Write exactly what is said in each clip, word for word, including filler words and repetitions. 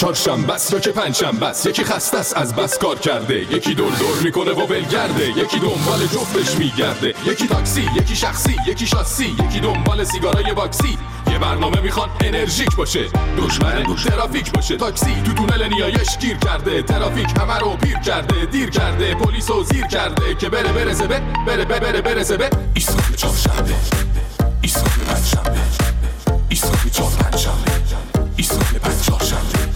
چهارشنبه است یا که پنجشنبه است، یکی خسته است از بس کار کرده، یکی دور دور میکنه و ولگرده، یکی دنبال جفتش میگرده، یکی تاکسی، یکی شخصی، یکی شاسی، یکی دنبال سیگارای باکسی. یه برنامه میخوان انرژیک باشه، دشمن ترافیک باشه. تاکسی تو تونل نیایش گیر کرده، ترافیک همه رو پیر کرده، دیر کرده، پلیس رو زیر کرده که بره برسه به بره بره بره برسه به ایستگاه چهارشنبه، ایستگاه پنجشنبه، ایستگاه چهار پنجشنبه، ایستگاه پنج چهارشنبه.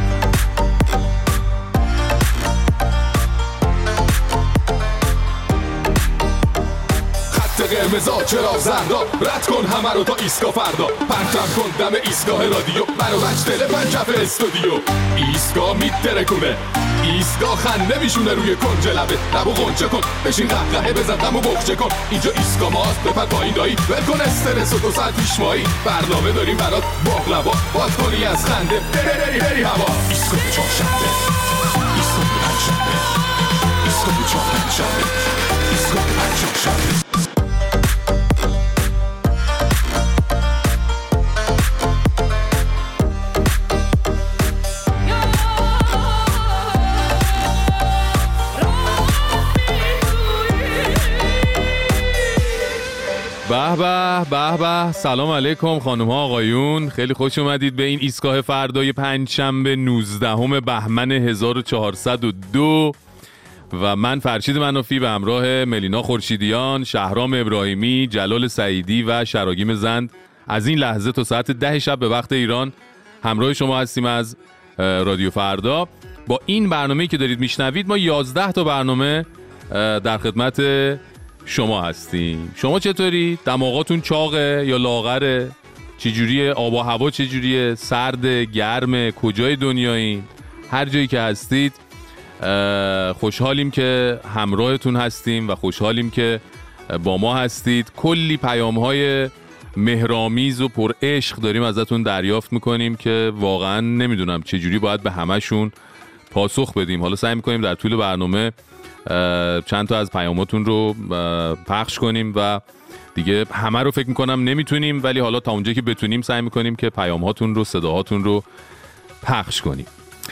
قرمزا چرا زردا، رد کن همه رو تا ایستگاه فردا، پرتم کن دم ایستگاه رادیو، منو بچ تلفن کف استودیو. ایستگاه میترکونه، ایستگاه خنده میشونه روی کنج لبه، لبو غنچه کن بشین قهقهه بزن غمو بخچه کن. اینجا ایستگاه ماست بپر پایین دایی، ول کن استرس و دو ساعت پیش مایی، برنامه داریم برات باقلوا، باد کنی از خنده بری بری بری هوا. ایستگاه چهارشنبه، ایستگاه پنجشنبه، ایستگاه چهار پنجشنبه، ایستگاه پنج چهارشنبه. به به به به. سلام علیکم خانم ها آقایون، خیلی خوش اومدید به این ایستگاه فردای پنجشنبه نوزدهم بهمن هزار و چهارصد و دو و من فرشید منافی به همراه ملینا خورشیدیان، شهرام ابراهیمی، جلال سعیدی و شراگیم زند از این لحظه تا ساعت ده شب به وقت ایران همراه شما هستیم از رادیو فردا. با این برنامه‌ای که دارید میشنوید ما یازده تا برنامه در خدمت شما هستیم. شما چطوری؟ دماغاتون چاقه یا لاغره؟ چجوریه؟ آب و هوا چجوریه؟ سرد، گرمه؟ کجای دنیایین؟ هر جایی که هستید خوشحالیم که همراهتون هستیم و خوشحالیم که با ما هستید. کلی پیام‌های مهرآمیز و پر عشق داریم ازتون دریافت میکنیم که واقعا نمیدونم چجوری باید به همشون پاسخ بدیم. حالا سعی میکنیم در طول برنامه چند تا از پیاماتون رو پخش کنیم و دیگه همه رو فکر میکنم نمیتونیم، ولی حالا تا اونجایی که بتونیم سعی میکنیم که پیامهاتون رو، صداهاتون رو پخش کنیم.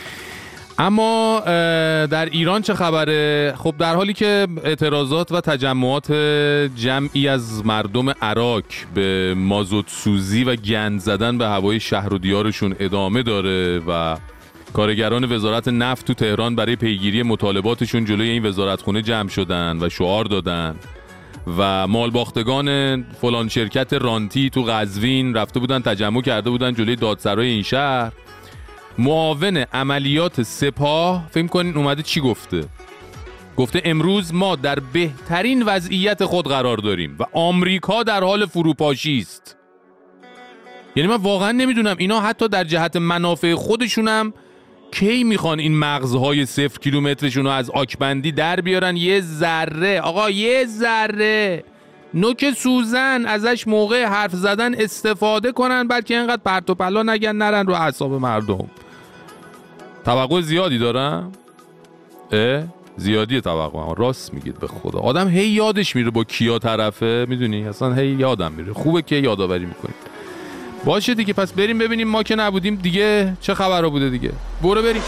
اما در ایران چه خبره؟ خب در حالی که اعتراضات و تجمعات جمعی از مردم عراق به مازوت سوزی و گند زدن به هوای شهر و دیارشون ادامه داره و کارگران وزارت نفت تو تهران برای پیگیری مطالباتشون جلوی این وزارتخونه جمع شدن و شعار دادن و مالباختگان فلان شرکت رانتی تو قزوین رفته بودن تجمع کرده بودن جلوی دادسرای این شهر. معاون عملیات سپاه فکر کنین اومده چی گفته؟ گفته امروز ما در بهترین وضعیت خود قرار داریم و آمریکا در حال فروپاشی است. یعنی من واقعا نمیدونم اینا حتی در جهت منافع خودشونم کی میخوان این مغزهای صفر کیلومترشون رو از آکبندی در بیارن یه ذره، آقا یه ذره نوک سوزن ازش موقع حرف زدن استفاده کنن، بلکه اینقدر پرت و پلا نگن نرن رو اعصاب مردم. توقع زیادی دارم؟ اه؟ زیادی توقع. راست میگید به خدا. آدم هی یادش میره با کیا طرفه، میدونی اصلا هی یادم میره. خوبه که یادآوری میکنید. باشه دیگه، پس بریم ببینیم ما که نبودیم دیگه چه خبرها بوده دیگه. برو بریم.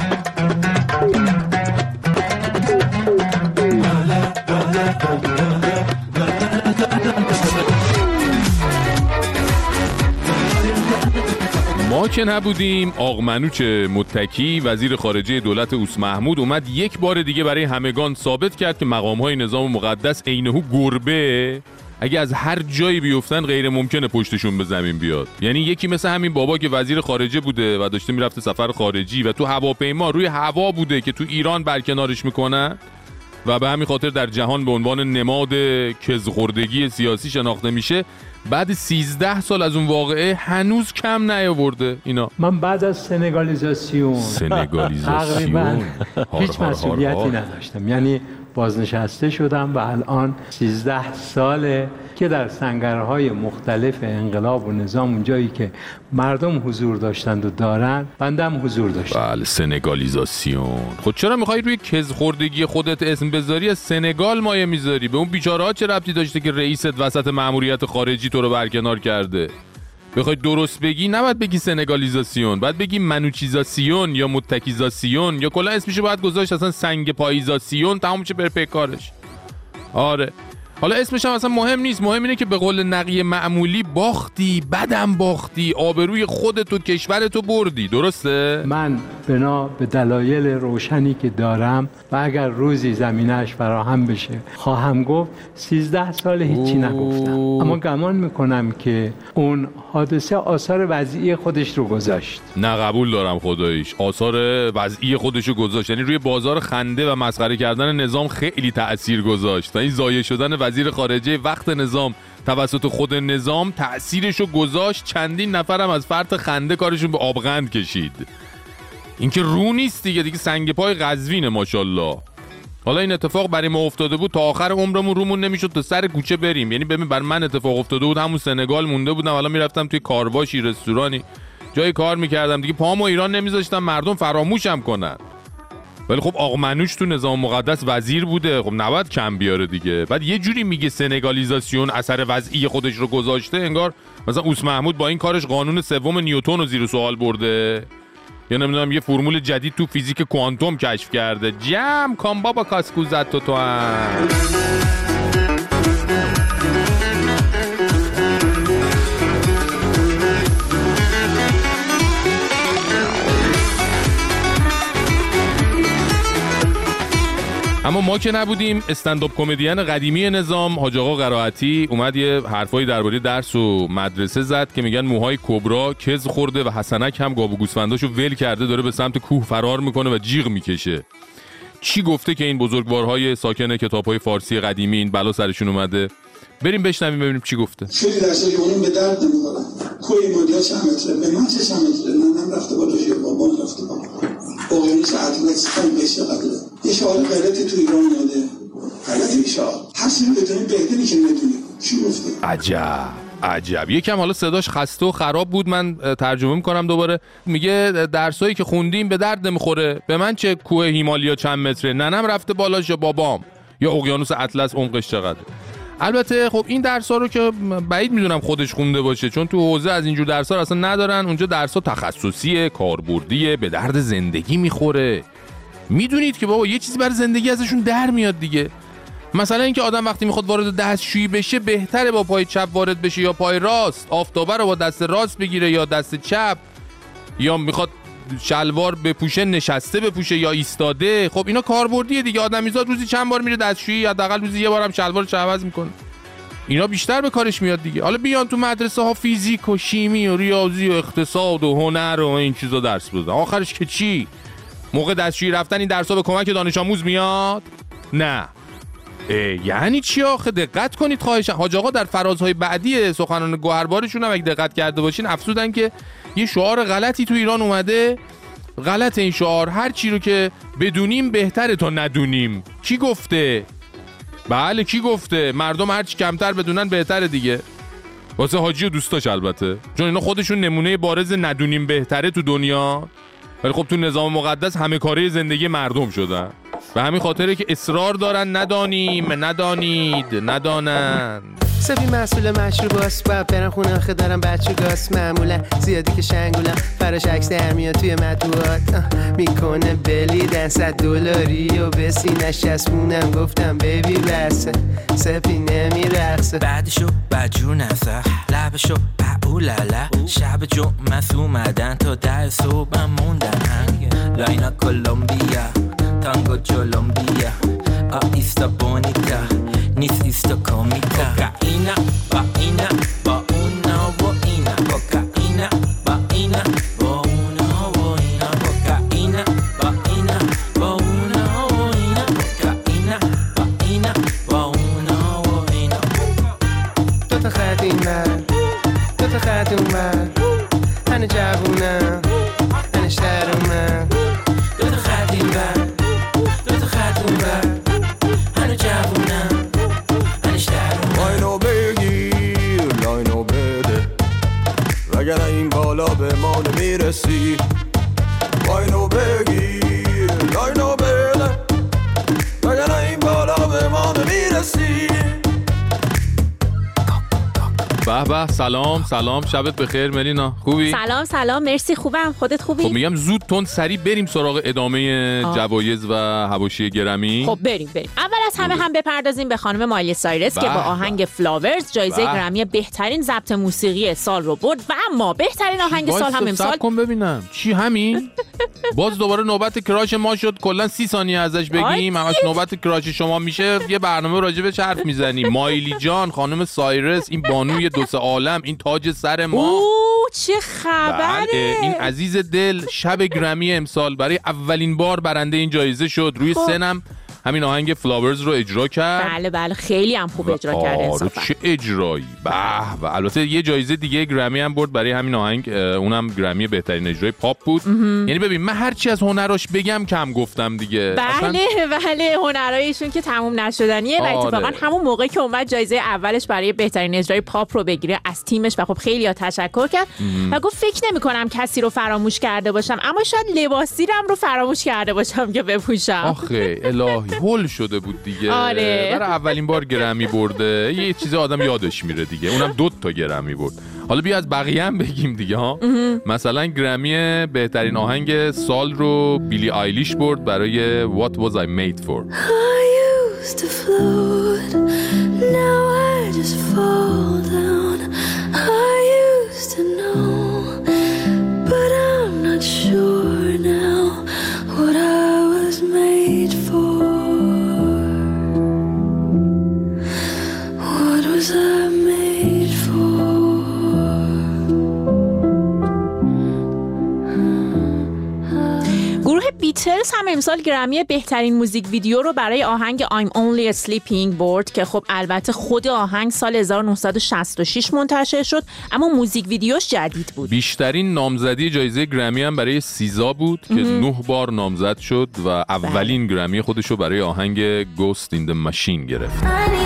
ما که نبودیم آق منوچ متکی وزیر خارجه دولت اوس محمود اومد یک بار دیگه برای همگان ثابت کرد که مقام‌های نظام مقدس عینه‌هو گربه اگه از هر جایی بیفتن غیر ممکنه پشتشون به زمین بیاد. یعنی یکی مثل همین بابا که وزیر خارجه بوده و داشته میرفته سفر خارجی و تو هواپیما روی هوا بوده که تو ایران برکنارش میکنن و به همین خاطر در جهان به عنوان نماد کزخوردگی سیاسی شناخته میشه، بعد سیزده سال از اون واقعه هنوز کم نیاورده اینا. من بعد از سنگالیزاسیون سنگالیزاسیون هیچ مسئولیتی نداشتم، یعنی بازنشسته شدم و الان سیزده ساله که در سنگرهای مختلف انقلاب و نظام اونجایی که مردم حضور داشتند و دارن بندم حضور داشتم. بله سنگالیزاسیون. خود چرا میخوای روی کزخوردگی خودت اسم بذاری از سنگال مایه میذاری؟ به اون بیچاره ها چه ربطی داشته که رئیست وسط مأموریت خارجی تو رو برکنار کرده؟ بخوای درست بگی نباید بگی سنگالیزاسیون، باید بگی منوچیزاسیون یا متکیزاسیون یا کلا اسمشو باید گذاشت اصلا سنگ پاییزاسیون، تمام چه بر پیکارش. آره حالا اسمش هم اصلا مهم نیست، مهم اینه که به قول نقی معمولی باختی، بدم باختی، آبروی خودت و کشورتو بردی. درسته؟ من بنا به دلایل روشنی که دارم و اگر روزی زمینه‌اش فراهم بشه خواهم گفت سیزده سال هیچی نگفتم، اما گمان میکنم که اون حادثه آثار وضعی خودش رو گذاشت. نه قبول دارم خداییش، آثار وضعی خودش رو گذاشت، یعنی روی بازار خنده و مسخره کردن نظام خیلی تأثیر گذاشت و این ضایع شدن وزیر خارجه وقت نظام توسط خود نظام تأثیرشو گذاشت. چندین نفرم از فرط خنده کارشون به آبغند کشید. این که رو نیست دیگه، دیگه سنگ پای قزوینه ماشاءالله. حالا این اتفاق برای ما افتاده بود تا آخر عمرمون رومون نمیشد تا سر کوچه بریم. یعنی ببین بر من اتفاق افتاده بود همون سنگال مونده بودم، حالا میرفتم توی کارواشی رستورانی جای کار میکردم دیگه، پامو ایران نمیذاشتم مردم فراموشم کنن. ولی خب آقا منوچ تو نظام مقدس وزیر بوده، خب نباید کم بیاره دیگه. بعد یه جوری میگه سنگالیزاسیون اثر وضعی خودش رو گذاشته، انگار مثلا اوس محمود با این کارش قانون سوم نیوتن رو زیر سوال برده یا نمیدونم یه فرمول جدید تو فیزیک کوانتوم کشف کرده. جم کام بابا کاسکوزت تو تو هم. اما ما که نبودیم، استندآپ کمدین قدیمی نظام حاج آقا قرائتی اومد یه حرفایی درباره درس و مدرسه زد که میگن موهای کبرا کز خورده و حسنک هم گاو و گوسفنداشو ول کرده، داره به سمت کوه فرار میکنه و جیغ میکشه. چی گفته که این بزرگوارهای ساکن کتاب‌های فارسی قدیمی این بلا سرشون اومده؟ بریم بشنویم ببینیم چی گفته. خیلی درسایی که اونم به درد نمی‌خورن. کوی مدیا چند متره؟ به من چه چند متره؟ ننم رفته بالا یا بابام رفته بالا. اقیانوس اطلس خیلی بهش قدره. یه شعار غلطی تو ایران اومده. غلطی شعار. حسین بدونی بهتری که ندونی. چی گفته؟ عجب. عجب. یکم حالا صداش خسته و خراب بود، من ترجمه میکنم دوباره. میگه درسایی که خوندیم به درد نمیخوره. به من چه کوه هیمالیا چند متره؟ ننم رفته بالاش یا بابام؟ یا اقیانوس اطلس عمقش چقدره؟ البته خب این درس‌ها رو که بعید میدونم خودش خونده باشه، چون تو حوزه از اینجور درس‌ها اصلا ندارن. اونجا درس‌ها تخصصیه، کاربردیه، به درد زندگی میخوره. میدونید که بابا یه چیزی برای زندگی ازشون در میاد دیگه. مثلا اینکه آدم وقتی میخواد وارد دستشویی بشه بهتره با پای چپ وارد بشه یا پای راست، آفتابه رو با دست راست بگیره یا دست چپ، یا میخواد شلوار بپوشه نشسته بپوشه یا ایستاده. خب اینا کاربردیه دیگه. آدمیزاد روزی چند بار میره دستشویی، حداقل روزی یه بارم شلوارش عوض میکنه. اینا بیشتر به کارش میاد دیگه. حالا بیان تو مدرسه ها فیزیک و شیمی و ریاضی و اقتصاد و هنر و این چیزا درس بدن، آخرش که چی؟ موقع دستشویی رفتن این درس‌ها به کمک دانش آموز میاد؟ نه. یعنی چی آخه؟ دقت کنید خواهشاً. حاج آقا در فرازهای بعدی سخنان گوهربارشون هم اگه دقت کرده باشین افسودن که یه شعار غلطی تو ایران اومده. غلط این شعار، هر چی رو که بدونیم بهتره تا ندونیم. کی گفته؟ بله کی گفته؟ مردم هر چی کمتر بدونن بهتره دیگه. واسه حاجی و دوستاش البته، چون اینا خودشون نمونه بارز ندونیم بهتره تو دنیا. ولی خب تو نظام مقدس همه کاره زندگی مردم شدن. به همین خاطره که اصرار دارن ندانیم، ندانید، ندانند. سبی مسئول مشروباست، باید برم خونه آخه دارم بچه گاست. معمولا زیادی که شنگولم فراش عکس در میاد توی مطبوعات. میکنه بلیدن صد دلاری و به سینش چسبونم، گفتم بیبی بسه سپی نمیرقصه. بعدشو بجور نسه لبشو اولالا، شب جمعه اومدن تا ده صبح موندن. هنگ لاینا کولومبیا تانگو جولومبیا آیستا بونیتا نیست ایستا کومیکا. کوکائینا با اینا با اونا و اینا، کوکائینا با اینا با اونا و اینا، کوکائینا با اینا با اونا و اینا، کوکائینا با اینا با اونا و اینا. دو تا خط این من، دو تا خط اون من، هنه جوونم هنه شهرمم. دو تا خط این من، دو تا خط اون من، هنه جوونم هنه شهرمم. لاینو بگیر لاینو بده، وگرنه این بالا به ما نمیرسی. لاینو بگیر لاینو بده، وگرنه این بالا به ما نمیرسی. به به، سلام سلام، شبت بخیر ملینا، خوبی؟ سلام سلام، مرسی خوبم، خودت خوبی؟ خب میگم زود تون سریع بریم سراغ ادامه جوایز و حواشی گرمی. خب بریم بریم. اول از همه هم بپردازیم به خانم مایلی سایرس که با آهنگ فلاورز جایزه گرمی بهترین ضبط موسیقی سال رو برد و اما بهترین آهنگ سال هم امسال. کن ببینم چی همین؟ باز دوباره نوبت کراش ما شد، کلا سی ثانیه ازش بگیم، همش نوبت کراش شما میشه، یه برنامه راجع بهش حرف میزنیم. مایلی جان، خانم سایرس، این بانوی دو سه عالم، این تاج سر ما. اوه چه خبره؟ این عزیز دل شب گرمی امسال برای اولین بار برنده این جایزه شد. روی سنم همین آهنگ فلاورز رو اجرا کرد. بله بله خیلی هم خوب اجرا کرده انصافا. چه اجرایی. به و البته یه جایزه دیگه گرمی هم برد برای همین آهنگ، اونم گرمی بهترین اجرای پاپ بود. یعنی ببین من هر چی از هنراش بگم کم گفتم دیگه. بله بله هنرایشون که تموم نشدنیه و اتفاقا همون موقع که اومد جایزه اولش برای بهترین اجرای پاپ رو بگیره از تیمش و خب خیلی‌ها تشکر کرد و گفت فکر نمی‌کنم کسی رو فراموش کرده باشم، اما شاید لباسیرم رو فراموش کرده باشم که بپوشم. آخه الهی هول شده بود دیگه. آره. برای اولین بار گرمی برده، یه چیزی آدم یادش میره دیگه، اونم دو تا گرمی برد. حالا بیا از بقیه هم بگیم دیگه ها. مثلا گرمی بهترین آهنگ سال رو بیلی آیلیش برد برای What Was I Made For. I used to float, now I just fall down. I used to know, but I'm not sure now what I was made for. What was I made for? گروه بیتلز هم امسال گرمی بهترین موزیک ویدیو رو برای آهنگ I'm Only Sleeping برد که خب البته خود آهنگ سال هزار و نهصد و شصت و شش منتشر شد اما موزیک ویدیوش جدید بود. بیشترین نامزدی جایزه گرمی هم برای سیزا بود که نه بار نامزد شد و اولین گرمی خودش رو برای آهنگ Ghost in the Machine گرفت.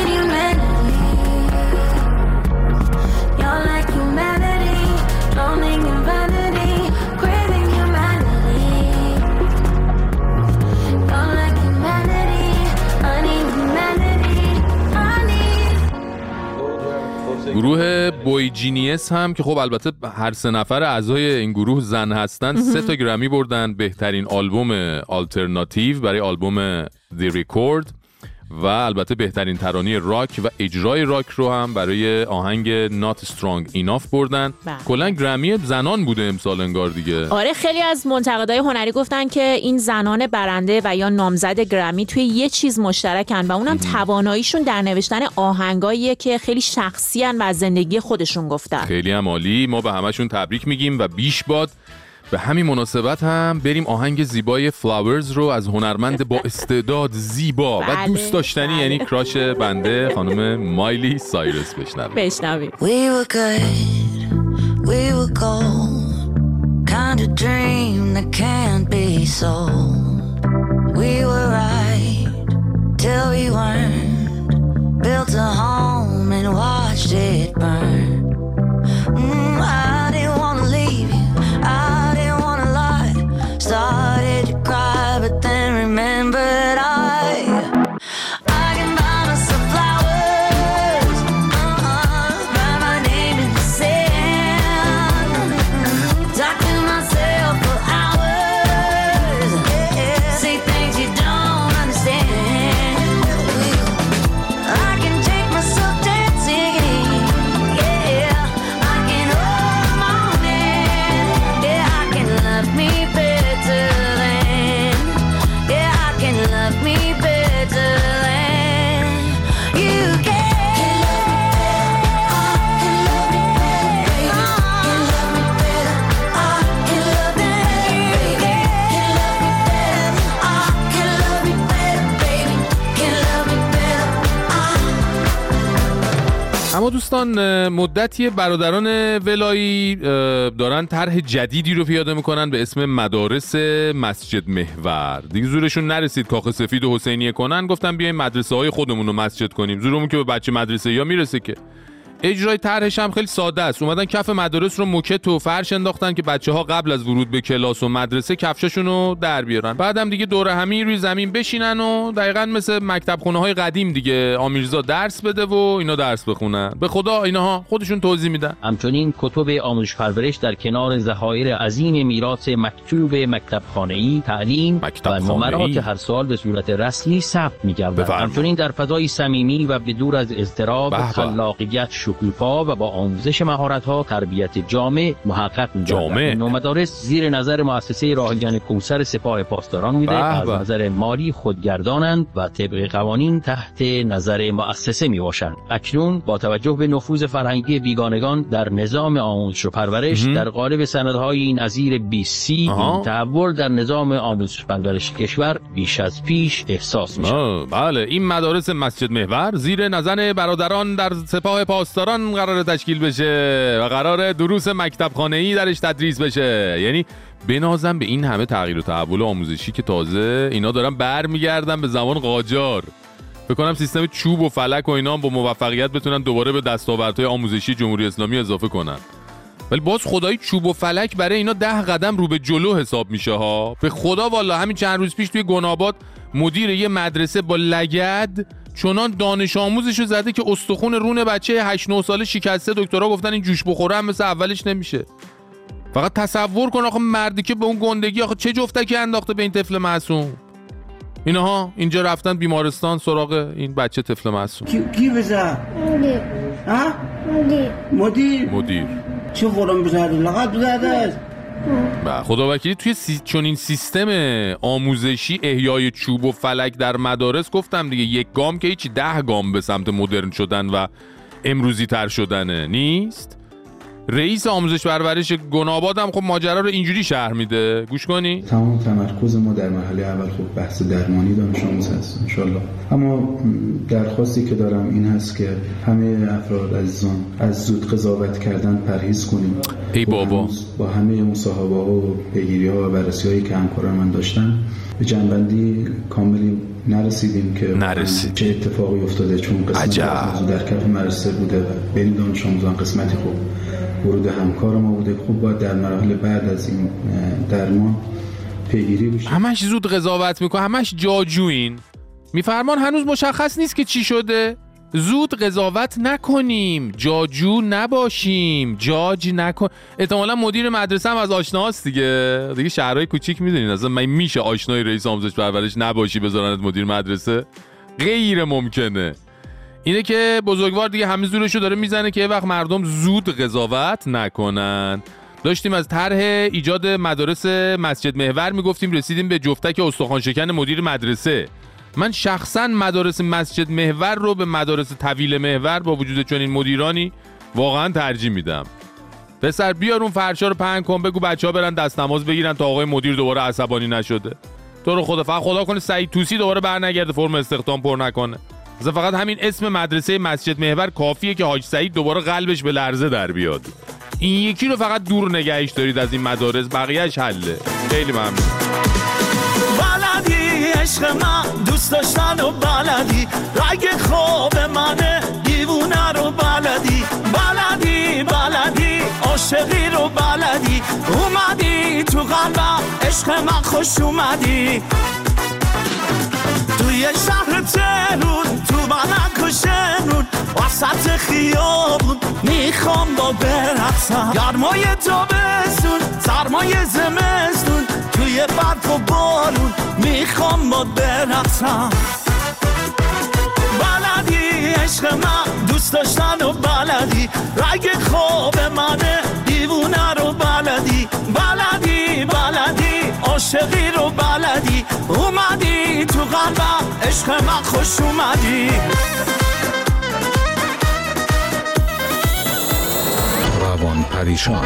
گروه بوی جینیس هم که خب البته هر سه نفر اعضای این گروه زن هستن سه تا گرمی بردن. بهترین آلبوم آلترناتیو برای آلبوم The Record و البته بهترین ترانه راک و اجرای راک رو هم برای آهنگ Not Strong Enough بردن. کلا گرمی زنان بوده امسال انگار دیگه. آره خیلی از منتقدای هنری گفتن که این زنان برنده و یا نامزد گرمی توی یه چیز مشترکن و اونم تواناییشون در نوشتن آهنگاییه که خیلی شخصی ان و از زندگی خودشون گفتن. خیلی هم عالی، ما به همشون تبریک میگیم و بیش باد. به همین مناسبت هم بریم آهنگ زیبای فلاورز رو از هنرمند با استعداد زیبا و دوست داشتنی یعنی کراش بنده خانم مایلی سایرس بشنویم. بشنویم. We were good, we were gold, kind of dream that can't be sold. We were right till we weren't, built a home and watched it burn. Mm, I didn't want to leave you, I started to cry, but then remembered I I can buy myself flowers, uh-uh, write my name in the sand, talk to myself for hours, yeah, say things you don't understand. I can take myself dancing, yeah, I can hold my own hand, yeah, I can love me better. اما دوستان مدتی برادران ولایی دارن طرح جدیدی رو پیاده میکنن به اسم مدارس مسجد محور. دیگه زورشون نرسید کاخ سفید و حسینیه کنن، گفتن بیایم مدرسه های خودمون رو مسجد کنیم. زورمون که به بچه مدرسه یا میرسه که. اجرای طرحش هم خیلی ساده است. اومدن کف مدارس رو موکت و فرش انداختن که بچه‌ها قبل از ورود به کلاس و مدرسه کفشاشون رو در بیارن. بعدم دیگه دور همی روی زمین بشینن و دقیقاً مثل مکتب خونه‌های قدیم دیگه آمیرزا درس بده و اینا درس بخونن. به خدا اینها خودشون توضیح میدن. همچنین کتب آموزش پرورش در کنار ذخایر عظیم میراث مکتوب مکتبخانه‌ای تعلیم و نمرات هر سال به صورت رسمی ثبت می‌گردد. همچنین در فضای صمیمی و بدور از اضطراب، خلاقیت، شکوفا و با آموزش مهارت‌ها تربیت جامع محقق می‌گردد. این مدارس زیر نظر مؤسسه راهگان کوثر سپاه پاسداران بوده، از نظر مالی خودگردانند و طبق قوانین تحت نظر مؤسسه میباشند. اکنون با توجه به نفوذ فرهنگی بیگانگان در نظام آموزش و پرورش در قالب سندهای نظیر بی سی این تحول در نظام آموزش و پرورش کشور بیش از پیش احساس می‌شود. بله، این مدارس مسجد محور زیر نظر برادران در سپاه پاسداران قرار تشکیل بشه و قرار دروس مکتبخانه‌ای درش تدریس بشه. یعنی بنازم به این همه تغییر و تحول آموزشی که تازه اینا دارن برمیگردن به زمان قاجار. فکر کنم سیستم چوب و فلک و اینا هم با موفقیت بتونن دوباره به دستاوردهای آموزشی جمهوری اسلامی اضافه کنن. ولی باز خدای چوب و فلک برای اینا ده قدم رو به جلو حساب میشه ها. به خدا والا همین چند روز پیش توی گناباد مدیر یه مدرسه با لگد چنان دانش آموزشو زده که استخون رون بچه هشت نه ساله شکسته. دکترها گفتن این جوش بخوره هم مثل اولش نمیشه. فقط تصور کن آخه مردی که به اون گندگی آخه چه جفتکی انداخته به این طفل معصوم. اینها اینجا رفتن بیمارستان سراغ این بچه طفل معصوم. کی کی بزن؟ مدیر. ها؟ مدیر. مدیر. مدیر. چه قرم بزنه؟ لقد بزنه. با خدا وکیلی توی سی... چون این سیستم آموزشی احیای چوب و فلک در مدارس گفتم دیگه یک گام که هیچی ده گام به سمت مدرن شدن و امروزی تر شدنه نیست. رئیس آموزش پرورش گناباد هم خب ماجرا رو اینجوری شرح میده. گوش کنی. تمام تمرکز ما در مرحله اول خب بحث درمانی دانش آموز هست انشالله. اما درخواستی که دارم این هست که همه افراد عزیزان از زود قضاوت کردن پرهیز کنیم. ای بابا با همه مصاحبه ها و پیگیری ها و بررسی هایی که همکاران من داشتن به جنبندی کاملی نرسیدیم که نرسید. چه اتفاقی افتاده، چون قسمت در کف مدرسه بوده و بین دانش آموزان قسمتی خوب ورود همکار ما بوده. خوب باید در مراحل بعد از این درمان پیگیری بشه. همش زود قضاوت میکنه، همش جاجوین. میفرمان هنوز مشخص نیست که چی شده. زود قضاوت نکنیم، جاجو نباشیم، جاج نکن. احتمالا مدیر مدرسه هم از آشناست دیگه. دیگه شهرهای کوچیک میدونین اصلا من میشه آشنای رئیس آموزش پرورش نباشی بذارنت مدیر مدرسه؟ غیر ممکنه. اینه که بزرگوار دیگه همه زورشو داره میزنه که یه وقت مردم زود قضاوت نکنن. داشتیم از طرح ایجاد مدارس مسجد محور میگفتیم، رسیدیم به جفتک استخوان شکن مدیر مدرسه. من شخصا مدارس مسجد محور رو به مدارس طویل محور با وجود چنین مدیرانی واقعا ترجیح میدم. پسر بیار اون فرشا رو پهن کن، بگو بچه‌ها برن دست نماز بگیرن تا آقای مدیر دوباره عصبانی نشده. تو رو خدا فقط خدا کنه سعید توسی دوباره برنگرده فرم استخدام پر نکنه. مثلا فقط همین اسم مدرسه مسجد محور کافیه که حاج سعید دوباره قلبش به لرزه در بیاد. این یکی رو فقط دور نگهش دارید از این مدارس، بقیه‌اش حله. خیلی ممنون. بلدی عشق من دوست داشتن و بلدی، رگ خواب منه دیوونه رو بلدی، بلدی بلدی عاشقی رو بلدی، اومدی تو قلبم عشق من خوش اومدی. توی شهر تهرون تو بلک و شنون وسط خیابون میخوام با برقصم، گرمای تابستون سرمای زمستون توی برف و بارون میخوام با برقصم. بلدی عشق من دوست داشتن و بلدی، رگ خواب منه دیوونه رو بلدی، بلدی بلدی عاشقی رو بلدی، اومدی تو قلبم عشق من خوش اومدی. روان پریشان.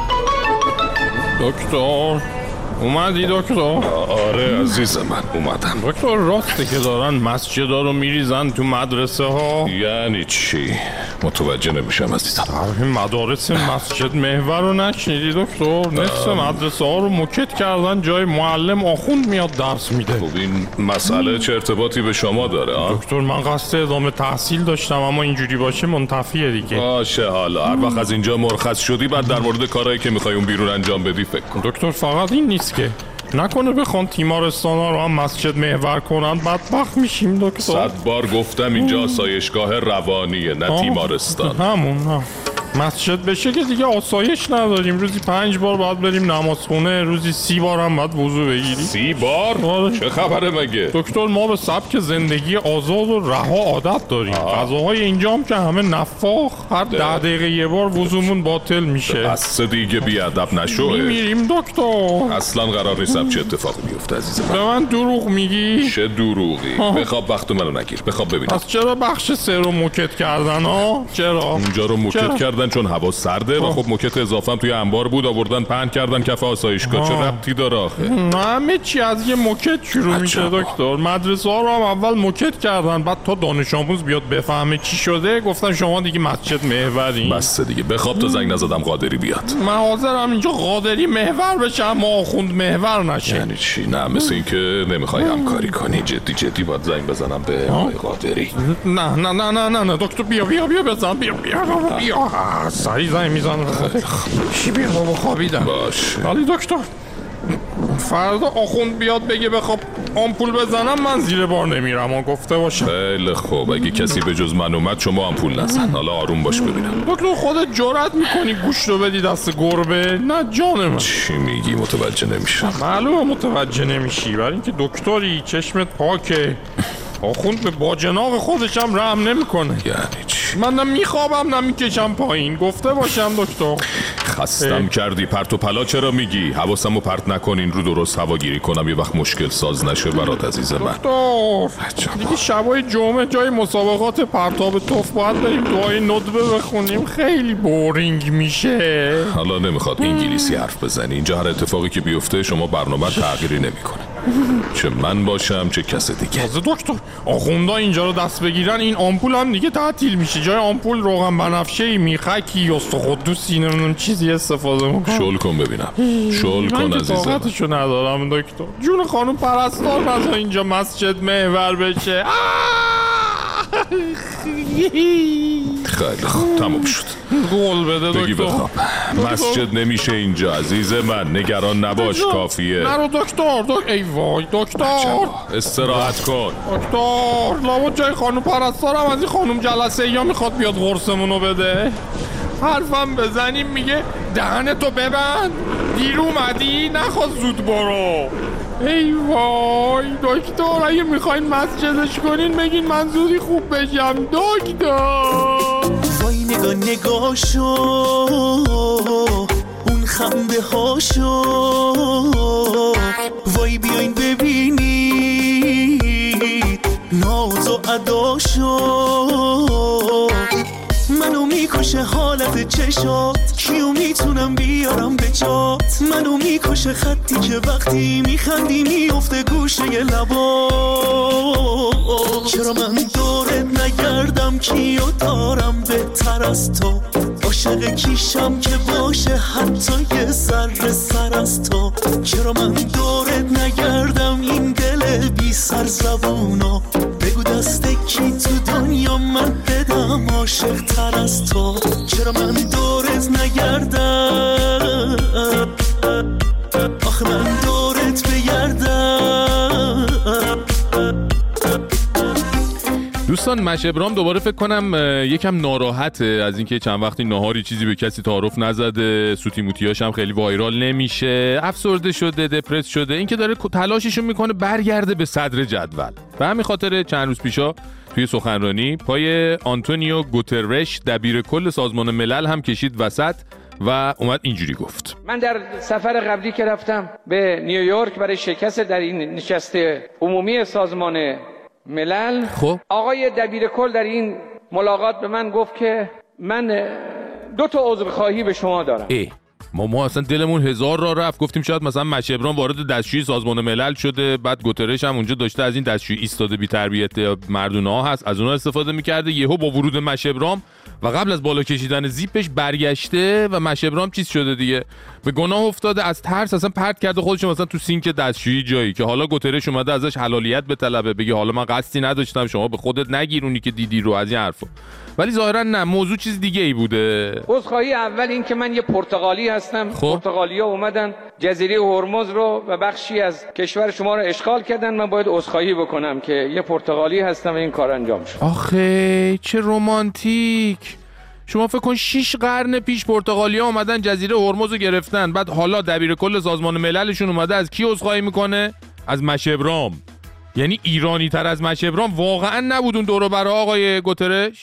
دکتر اومدی دکتر؟ آره عزیز من اومدم. دکتر راسته که دارن مسجدا رو میریزن تو مدرسه ها؟ یعنی چی؟ متوجه نمیشم عزیزم. این مدارس مسجد محور رو نشنیدی دکتر؟ نصف مدرسه ها رو موکت کردن، جای معلم آخوند میاد درس میده. خب این مسئله چه ارتباطی به شما داره ها؟ دکتر من قصد ادامه تحصیل داشتم، اما اینجوری باشه منتفیه دیگه. باشه حالا هر وقت از اینجا مرخص شدی بعد در مورد کارهایی که میخوای اون بیرون انجام بدی فکر کن. دکتر فقط این نیست که نکنه بخوان تیمارستان ها رو هم مسجد محور کنن بدبخت میشیم دکتر. صد بار گفتم اینجا آسایشگاه روانیه نه تیمارستان. همون هم. مسجد بشه که دیگه آسایش نداریم، روزی پنج بار باید بریم نمازخونه، روزی سی بار هم باید وضو بگیریم. سی بار؟ آره. چه خبره مگه؟ دکتر ما به سبک زندگی آزاد و رها عادت داریم. غذاهای اینجا هم که همه نفاخ، هر ده دقیقه یه بار وضومون باطل میشه. بس دیگه بیادب نشو. میمیریم دکتر. اصلا قرار نیست چه اتفاقی بیفته عزیزم. به من دروغ میگی؟ چه دروغی؟ بخواب وقت منو نگیر، بخواب ببینم. پس چرا بخش سه رو موکت کردن ها؟ چرا؟ اونجا رو موکت کردن چون هوا سرده و خب موکت اضافه هم توی انبار بود، آوردن پهن کردن کف آسایشگاه. چه ربطی داره آخه؟ همه چی از یه موکت شروع میشه دکتر. مدرسه ها رو هم اول موکت کردن، بعد تا دانش آموز بیاد بفهمه چی شده گفتن شما دیگه مسجد محورین. بس دیگه بخواب تا زنگ نزدم قادری بیاد. من حاضرم اینجا قادری محور بشه اما آخوند محور نشه. یعنی چی؟ نه مثل این که نمیخوای همکاری کنی. جدی جدی باید زنگ بزنم به آقای قادری. نه نه نه نه نه دکتر بیا بیا بیا بزن بیا بیا بیا سری زنگ میزنم. چی بیا بابا خوابیدم. باش ولی دکتر فردا آخوند بیاد بگه بخواب آمپول بزنم من زیر بار نمیرم ها، گفته باشم. خیلی خوب اگه کسی به جز من اومد شما آمپول نزن. حالا آروم باش ببینم. دکتر خودت جرأت میکنی گوشت رو بدی دست گربه؟ نه جان من. چی میگی؟ متوجه نمیشم. معلومه متوجه نمیشی، برای اینکه دکتری چشمت پاکه. آخوند به باجناق خودش هم رحم نمیکنه. یعنی چی؟ من نه میخوابم نه میکشم پایین، گفته باشم دکتر. خستم اه. کردی پرت و پلا چرا میگی؟ حواسمو پرت نکنین رو درست هواگیری کنم یه وقت مشکل ساز نشه برات عزیز من. دکتر دیگه شبای جمعه جای مسابقات پرتاب توف باید بریم دعای ندبه بخونیم، خیلی بورینگ میشه. حالا نمیخواد انگلیسی حرف بزنی. اینجا هر اتفاقی که بیفته شما برنامه تغییری نمیکنه، چه من باشم چه کس دیگه. دکتر آخوندا اینجا رو دست بگیرن این آمپول هم دیگه تعطیل میشه. جای آمپول روغن بنفشه میخکی استخدوسی نمیدونم چیزی استفاده میکنم. شل کن ببینم. شل کن عزیزم. من طاقتشو ندارم دکتر. جون خانم پرستار نذار اینجا مسجد محور بشه. خیلی خوب تموم شد. قول بده دکتر. بگی بخواب. مسجد نمیشه اینجا عزیز من، نگران نباش دکتر. کافیه. نرو دکتر. دکتر ای وای دکتر استراحت کن دکتر. لابد جای خانم پرستارم از این خانم جلسه یا میخواد بیاد قرصمونو بده. حرفم بزنیم میگه دهنتو ببند، دیر اومدی نخواد زود برو. ای وای دکتر اگه میخواین مسجدش کنین بگین من زودی خوب بشم دکتر. وای نگاه نگاه شو اون خنده ها شو، وای بیاین ببینید ناز و ادا شو. منو میکشه حالت چشات، کیو میتونم بیارم به جات. منو میکشه خطی که وقتی میخندی میفته گوشه لبات. چرا من دورت نگردم کیو دارم بهتر از تو، عاشق کیشم که باشه حتی یه ذره سر از تو. چرا من دورت نگردم این دل بی سر زبونو، بگو دست کی تو دنیا من بدم عاشق تر از تو. چرا من دورت نگردم آخه من دورت بگردم. دوستان مش ابرام دوباره فکر کنم یکم ناراحته از اینکه چند وقتی ناهاری چیزی به کسی تعارف نزده، سوتی موتیاش هم خیلی وایرال نمیشه، افسرده شده، دپرس شده، اینکه داره تلاششو میکنه برگرده به صدر جدول. به همین خاطر چند روز پیشا توی سخنرانی پای آنتونیو گوترش دبیر کل سازمان ملل هم کشید وسط و اومد اینجوری گفت: من در سفر قبلی که رفتم به نیویورک برای شرکت در این نشست عمومی سازمان ملل، خب آقای دبیر کل در این ملاقات به من گفت که من دو تا عذرخواهی به شما دارم. ای ما ما اصلا دلمون هزار را رفت، گفتیم شاید مثلا مش ابرام وارد دستشویی سازمان ملل شده، بعد گوترش هم اونجا داشته از این دستشویی ایستاده بی تربیت مردونه ها هست از اونها استفاده میکرده، یهو با ورود مش ابرام و قبل از بالا کشیدن زیپش برگشته و مشبرام چیز شده دیگه، به گناه افتاده، از ترس اصلا پرت کرده خودش مثلا تو سینک دستشویی جایی که حالا گوترش اومده ازش حلالیت به طلبه، بگه حالا من قصدی نداشتم، شما به خودت نگیرونی که دیدی رو، از این حرفا. ولی ظاهرا نه، موضوع چیز دیگه ای بوده. عذرخواهی اول این که من یه پرتغالی هستم. پرتغالیا اومدن جزیره هرمز رو و بخشی از کشور شما رو اشغال کردن، من باید عذرخواهی بکنم که یه پرتغالی هستم و این کار انجام شد. آخه چه رمانتیک. شما فکر کن شش قرن پیش پرتغالیا اومدن جزیره هرمز رو گرفتن، بعد حالا دبیر کل سازمان مللشون اومده از کی عذرخواهی میکنه؟ از مشبرام. یعنی ایرانی تر از مشبرام واقعا نبود اون دور و بر آقای گوترش؟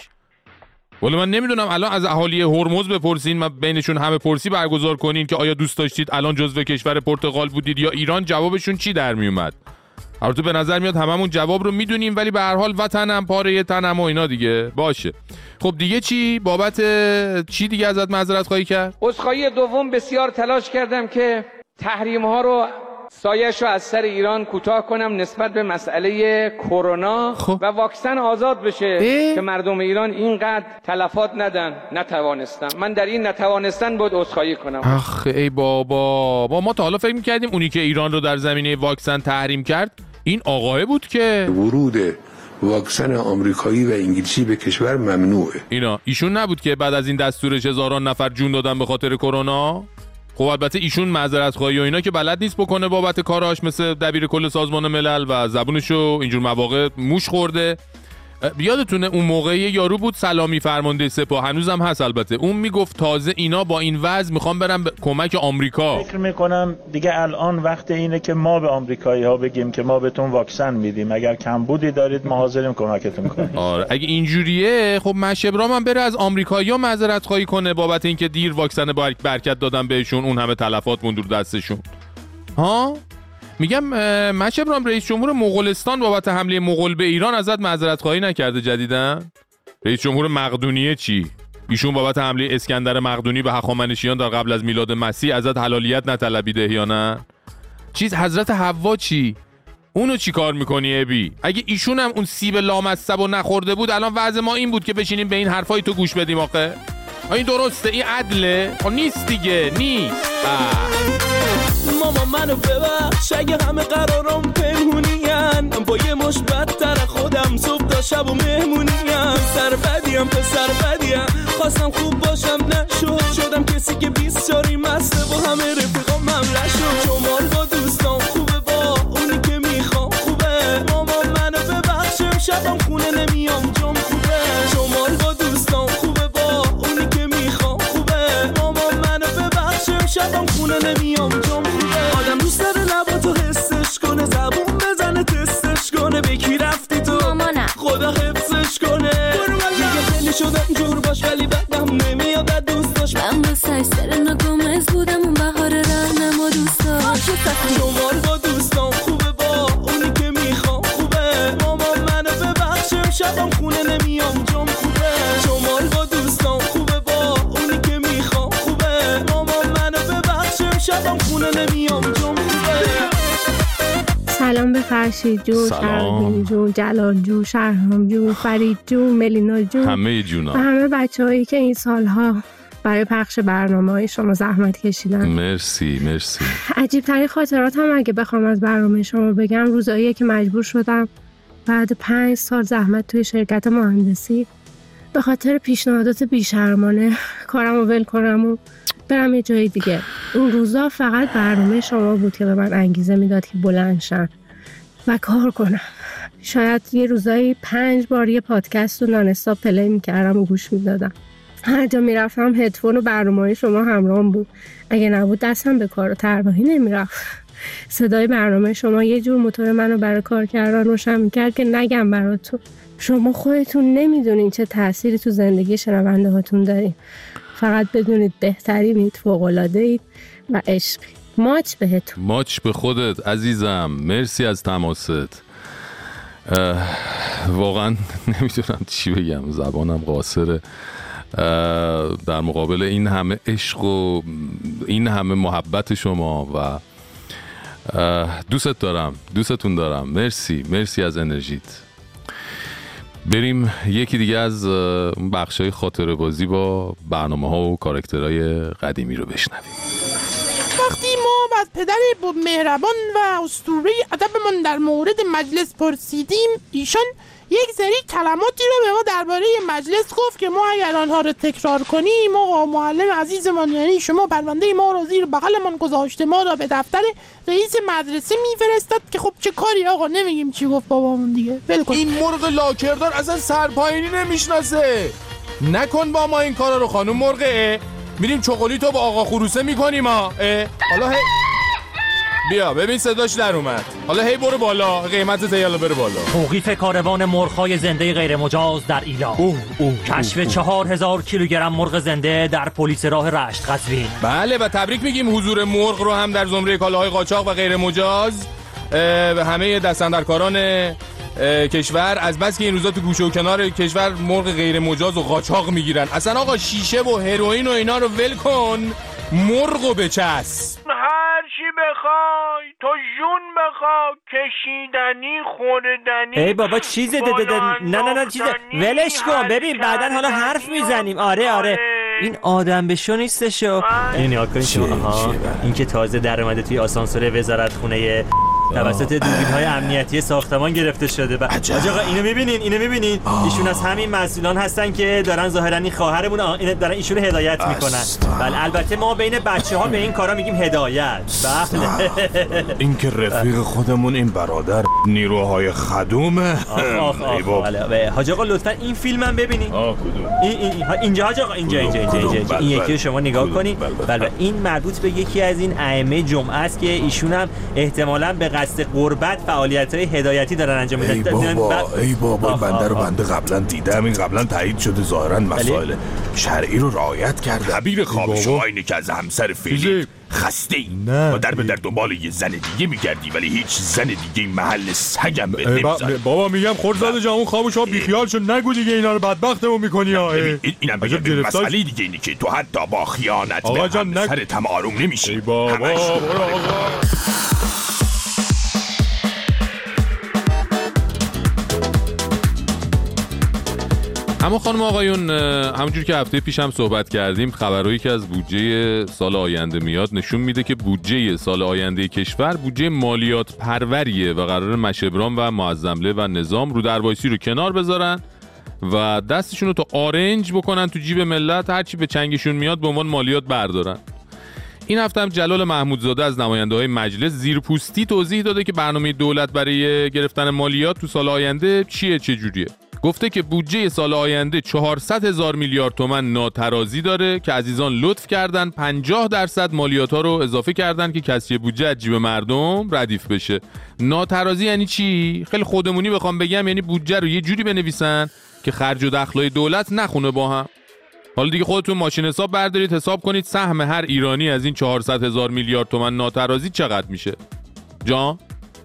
ولی من نمیدونم الان از اهالی هرمز بپرسین، من بینشون همه پرسی برگزار کنین که آیا دوست داشتید الان جزو کشور پرتغال بودید یا ایران، جوابشون چی در میومد؟ البته به نظر میاد هممون جواب رو میدونیم، ولی به هر حال وطنم پاره تنم و اینا دیگه باشه. خب دیگه چی؟ بابت چی دیگه ازت معذرت خواهی کرد؟ عذرخواهی دوم، بسیار تلاش کردم که تحریم ها رو سایش رو از سر ایران کوتاه کنم نسبت به مسئله کرونا و واکسن آزاد بشه اه؟ که مردم ایران اینقدر تلفات ندن. نتوانستم. من در این نتوانستن بود عذرخواهی کنم. اخ ای بابا، با ما تا حالا فکر می‌کردیم اونی که ایران رو در زمینه واکسن تحریم کرد این آقای بود که ورود واکسن آمریکایی و انگلیسی به کشور ممنوعه. اینا ایشون نبود که بعد از این دستورش هزاران نفر جون دادن به خاطر کرونا؟ خب البته ایشون معذرت خواهی و اینا که بلد نیست بکنه بابت کاراش، مثل دبیر کل سازمان ملل و زبونشو اینجور مواقع موش خورده. یادتونه اون موقع یارو بود سلامی فرمانده سپاه، هنوزم هست البته، اون میگفت تازه اینا با این وضع میخوام برم کمک آمریکا. فکر میکنم دیگه الان وقت اینه که ما به آمریکایی ها بگیم که ما بهتون واکسن میدیم، اگر کمبودی دارید ما حاضریم کمکتون کنیم. آره اگه اینجوریه خب مشبرام هم بره از آمریکایی‌ها معذرت خواهی کنه بابت اینکه دیر واکسن برکت دادن بهشون، اون همه تلفات موند رو دستشون. ها میگم مشبرام رئیس جمهور مغولستان بابت حمله مغول به ایران ازت معذرت خواهی نکرده جدیدن؟ رئیس جمهور مقدونیه چی؟ ایشون بابت حمله اسکندر مقدونی به هخامنشیان در قبل از میلاد مسیح ازت حلالیت نطلبیده یا نه؟ چیز حضرت حوا چی؟ اونو چی کار میکنی ابی؟ اگه ایشون هم اون سیب لامصب نخورده بود الان وضع ما این بود که بشینیم به این حرفای تو گوش بدیم. آخه این درسته؟ این عدله؟ خب نیست دیگه، نیست. ماما منو ببخش اگه همه قرارم پنهونین، با یه مش بدتر خودم صبح تا شب و مهمونین. سر بدیم پسر بدیم، خواستم خوب باشم نشد، شدم کسی که بیست چاری مسته با همه رفیقام ممله شد. شمال با دوستان خوبه، با اونی که میخوام خوبه. ماما منو ببخش شبم خونه نمیام جام خوبه. شمال با دوستان خوبه، با اونی که میخوام خوبه. ماما منو ببخش شبم خونه نمیام جام خوبه. آدم دوست داره لباتو حسش کنه، زبون بزنه تستش کنه. به کی رفتی تو؟ مامانم. خدا حفظش کنه. دیگه خیلی شدم جور باش ولی بدم نمیاد از دوست داشت. من با سر نگمز بودم اون بهار رهنم و دوست داشت. شمال با دوستان خوبه، با اونی که میخوام خوبه. ماما منو ببخشم شبم خونه نمیام جام خوبه. شمال با دوستان خوبه، با اونی که میخوام خوبه. ماما منو ببخشم شبم خونه نمیام جام خوبه. سلام به فرشید جون، شرمین جون، جلال جون، شرهام جون، فرید جون، ملینا جون، همه جونا و همه بچه هایی که این سالها برای پخش برنامه های شما زحمت کشیدن. مرسی مرسی. عجیب ترین خاطرات هم اگه بخوام از برنامه شما بگم روزاییه که مجبور شدم بعد پنج سال زحمت توی شرکت مهندسی به خاطر پیشنهادات بیشرمانه کارم رو ول کنم و برم یه جای دیگه. اون روزا فقط برنامه شما بود که به من انگیزه میداد که بلند شم و کار کنم. شاید یه روزایی پنج بار یه پادکست رو نان استاپ پلی میکردم و گوش میدادم. هر جا میرفتم هدفون و برنامه شما همراهم بود. اگه نبود دستم به کار و طراحی نمیرفت. صدای برنامه شما یه جور موتور منو برای کار کردن روشن میکرد که نگم براتون. شما خودتون نمیدونین چه تأثیری تو زندگی شنونده هاتون دارین. فقط بدونید بهترینید، فوق‌العاده‌اید و عشقی. ماچ بهتون. ماچ به خودت عزیزم. مرسی از تماست. واقعا نمیدونم چی بگم، زبانم قاصره در مقابل این همه عشق و این همه محبت شما و دوستت دارم، دوستتون دارم. مرسی مرسی از انرژیت. بریم یکی دیگه از بخشای خاطره بازی با برنامه ها و کاراکترهای قدیمی رو بشنویم. وقتی ما از پدر با مهربان و اسطوره ادبمون در مورد مجلس پرسیدیم، ایشان یک سری کلماتی رو به ما درباره مجلس گفت که ما اگر آنها رو تکرار کنیم، آقا معلم عزیزمان یعنی شما پرونده ما رو زیر بغلمان گذاشته ما را به دفتر رئیس مدرسه میفرستاد که خب چه کاری آقا، نمیگیم چی گفت بابامون دیگه، ول کن. این مرغ لاکردار اصلا سرپایینی نمیشناسه. نکن با ما این کارا رو خانم مرغه. میریم چوکولیتو با آقا خروسه میکنیم ها. حالا هی بیا ببین صداش در اومد. حالا هی برو بالا، قیمت تیالا بره بالا. توقیف کاروان مرغ‌های زنده غیر مجاز در ایران. اوه اوه کشف چهار هزار کیلوگرم مرغ زنده در پلیس راه رشت قزوین. بله و تبریک میگیم حضور مرغ رو هم در زمره کالاهای قاچاق و غیر مجاز به همه دستاندرکاران کشور، از بس که این روزا تو گوشه و کنار کشور مرغ غیر مجاز و قاچاق میگیرن. اصلا آقا شیشه و هروئین و اینا رو ول کن، مرغو بچس. هر چی بخوای، تو جون بخوای، کشیدنی خوردنی. ای بابا چیزه ده ده ده. نه نه نه چیزه ولش کن، ببین بعدن حالا حرف میزنیم. آره آره این آدم بشو نیستشو. این نیا کنید شما. این که تازه در اومده توی آسانسور وزارت خونه توسط دوربین‌های امنیتی ساختمان گرفته شده. و آقا اینو می‌بینین؟ اینو می‌بینین؟ ایشون از همین مسئولان هستن که دارن ظاهراً این خواهرمون این دارن ایشون رو هدایت میکنن. بله البته ما بین بچه‌ها به این کارا میگیم هدایت. بله این که رفیق خودمون این برادر نیروهای خدومه. آخ آخ بله حاج آقا لطفاً این فیلمم ببینین. آ کدوم؟ این اینجا حاج آقا اینجا اینجا اینجا این یکی رو شما نگاه کنین. بله این مربوط به یکی از این ائمه جمعه است که ایشون هم احتمالاً به قصد قربت فعالیت‌های هدایتی دارن انجام میدن. ای بابا ای بابا بنده رو بنده قبلا دیدم، این قبلا تایید شده ظاهرا مسائل شرعی رو رعایت کرده. دبیر خواب شما اینه که از همسر فعلی خسته ای و در به در دنبال یه زن دیگه میگردی ولی هیچ زن دیگه محل سگم به نمیذاره. بابا میگم خورد زده جامون خوابو شما بیخیال شو، نگو دیگه اینا رو بدبختمون میکنی. ها اینم بگم مسئله دیگه اینه که تو حتی با خیانت به همسرت هم آروم نمیشی. بابا برو آقا. اما خانم آقایون، همونجور که هفته پیش هم صحبت کردیم، خبرهایی که از بودجه سال آینده میاد نشون میده که بودجه سال آینده کشور بودجه مالیات پروریه و قرار مشبران و معظمله و نظام رو دروایسی رو کنار بذارن و دستشون رو تا آرنج بکنن تو جیب ملت، هرچی به چنگشون میاد به عنوان مالیات بردارن. این هفته هم جلال محمودزاده از نماینده‌های مجلس زیرپوستی توضیح داده که برنامه دولت برای گرفتن مالیات تو سال آینده چیه، چه جوریه. گفته که بودجه سال آینده چهارصد هزار میلیارد تومان ناترازی داره که عزیزان لطف کردن پنجاه درصد مالیات ها رو اضافه کردن که کسری بودجه از جیب مردم ردیف بشه. ناترازی یعنی چی؟ خیلی خودمونی بخوام بگم یعنی بودجه رو یه جوری بنویسن که خرج و دخلای دولت نخونه با هم. حالا دیگه خودتون ماشین حساب بردارید حساب کنید سهم هر ایرانی از این چهارصد هزار میلیارد تومان ناترازی چقدر میشه. جان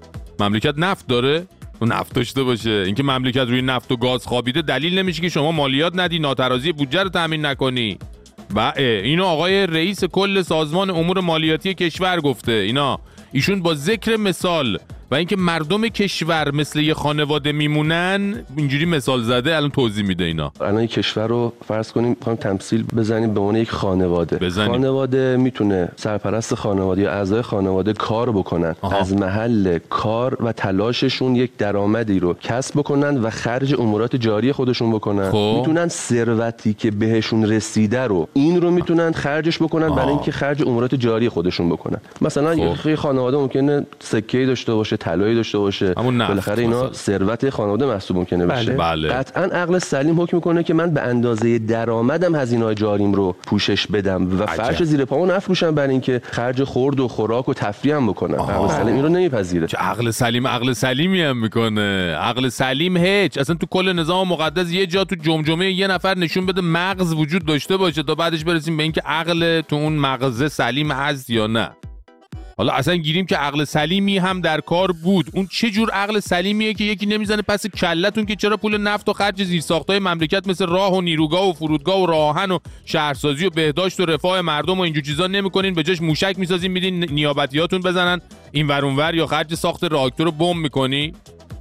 مملکت نفت داره؟ نفت داشته باشه. اینکه مملکت روی نفت و گاز خوابیده دلیل نمیشه که شما مالیات ندی، ناترازی بودجه رو تامین نکنی. با اینو آقای رئیس کل سازمان امور مالیاتی کشور گفته. اینا ایشون با ذکر مثال و اینکه مردم کشور مثل یه خانواده میمونن اینجوری مثال زده، الان توضیح میده. اینا الان یک کشور رو فرض کنیم میخوایم تمثیل بزنیم به عنوان یک خانواده. بزنیم. خانواده میتونه سرپرست خانواده یا اعضای خانواده کار بکنن. آها. از محل کار و تلاششون یک درآمدی رو کسب بکنن و خرج امورات جاری خودشون بکنن. خب. میتونن ثروتی که بهشون رسیده رو این رو میتونن خرجش بکنن برای اینکه خرج امورات جاری خودشون بکنن. مثلا خب. یک خانواده ممکنه سکه‌ای داشته باشه، طلایی داشته باشه، بالاخره اینا ثروت خانواده محسوب ممکنه بشه. بله. قطعاً عقل سلیم حکم میکنه که من به اندازه درآمدم هزینه‌های جاریم رو پوشش بدم و فرش زیر پامو نفروشم برای اینکه خرج خورد و خوراک و تفریحم بکنم. عقل سلیم این رو نمیپذیره. چه عقل سلیم عقل سلیمی هم میکنه. عقل سلیم هیچ. اصلا تو کل نظام مقدس یه جا تو جمجمه یه نفر نشون بده مغز وجود داشته باشه تا بعدش برسیم به اینکه عقل تو اون مغز سلیم هست یا نه. حالا اصلا گیریم که عقل سلیمی هم در کار بود. اون چه جور عقل سلیمیه که یکی نمیزنه پس کلتون که چرا پول نفت و خرج زیرساختای مملکت مثل راه و نیروگاه و فرودگاه و راهن و شهرسازی و بهداشت و رفاه مردم و اینجور چیزا نمیکنین، به جاش موشک میسازین میدین نیابتیاتون بزنن این ور اون ور، یا خرج ساخت راکتور رو بمب میکنی.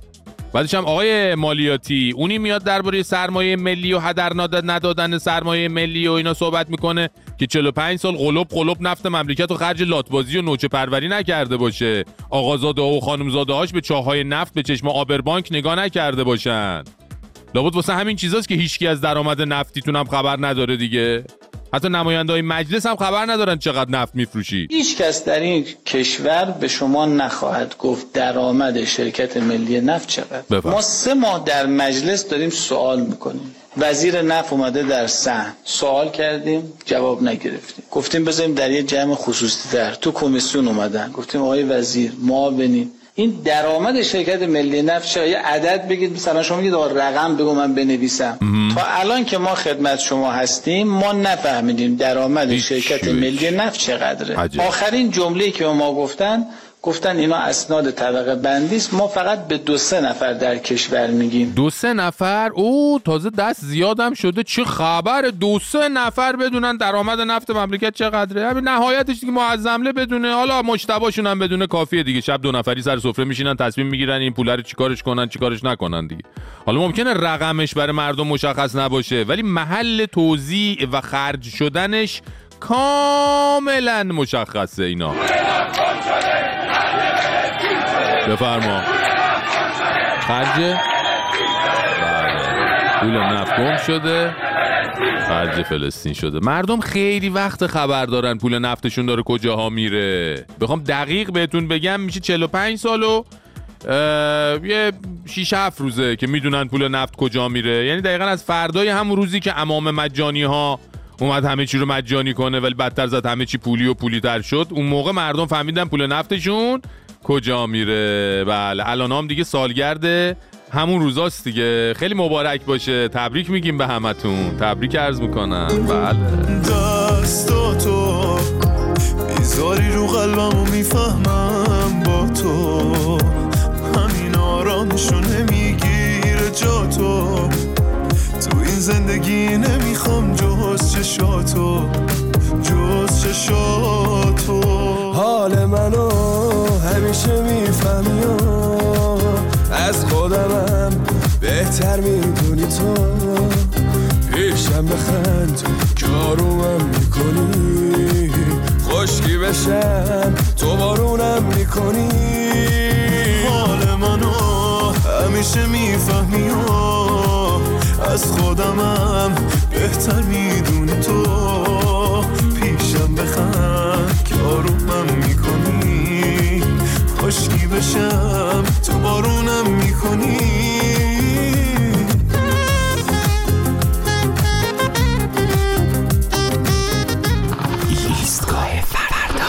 بعدش هم آقای مالیاتی اونی میاد درباره سرمایه ملی و هدر ندادن سرمایه ملی و اینا صحبت میکنه که چهل و پنج سال قلوب قلوب نفت مملکت و خرج لاتبازی و نوچه پروری نکرده باشه، آقازاده ها و خانمزاده هاش به چاهای نفت به چشم آبربانک نگاه نکرده باشن. لابد واسه همین چیزاست که هیچکی از درآمد نفتیتون هم خبر نداره دیگه. حتی نماینده‌های مجلس هم خبر ندارن چقدر نفت میفروشی. هیچ کس در این کشور به شما نخواهد گفت درآمد شرکت ملی نفت چقدر. بفرد. ما سه ماه در مجلس داریم سوال میکنیم. وزیر نفت اومده در صحن سوال کردیم جواب نگرفتیم. گفتیم بذاریم در یه جمع خصوصی تر تو کمیسیون اومدن گفتیم آقای وزیر معاونین این درآمد شرکت ملی نفت چه یه عدد بگید، مثلا شما میگید آقا رقم بگو من بنویسم. تا الان که ما خدمت شما هستیم ما نفهمیدیم درآمد شرکت ملی نفت چقدره. عجب. آخرین جمله‌ای که ما گفتن گفتن اینا اسناد طبقه بندی است، ما فقط به دو سه نفر در کشور میگیم. دو سه نفر؟ او تازه دست زیادم شده. چه خبر دو سه نفر بدونن درآمد نفت مملکت چقدره؟ همین نهایتش دیگه معظمله بدونه، حالا مجتباشون هم بدونه کافیه دیگه. شب دو نفری سر سفره میشینن تصمیم میگیرن این پولا رو چیکارش کنن چیکارش نکنن دیگه. حالا ممکنه رقمش برای مردم مشخص نباشه ولی محل توزیع و خرج شدنش کاملا مشخصه. اینا بفرما خرج پول نفت گم شده، خرج فلسطین شده. مردم خیلی وقت خبر دارن پول نفتشون داره کجاها میره. بخوام دقیق بهتون بگم میشه چهل و پنج سال و یه شش هفت روزه که میدونن پول نفت کجا میره. یعنی دقیقا از فردای همون روزی که امام مجانی ها اومد همه چی رو مجانی کنه ولی بدتر زد همه چی پولی و پولی تر شد، اون موقع مردم فهمیدن پول نفتشون کجا میره. بله الان هم دیگه سالگرد همون روزاست دیگه. خیلی مبارک باشه، تبریک میگیم به همتون، تبریک عرض میکنم. بله دستاتو میذاری رو قلبمو میفهمم با تو، همین آرامشو نمیگیره جا تو، تو این زندگی نمیخوام جز چشاتو جز چشاتو. حال منو همیشه میفهمی از خودمم بهتر میدونی تو، پیشم بخند که آرومم میکنی، خشکی بشم تو بارونم میکنی. حال منو همیشه میفهمی از خودمم بهتر میدونی تو، پیشم بخند که آرومم میکنی، خشکی بشم تو بارونم میکنی. ایستگاه فردا.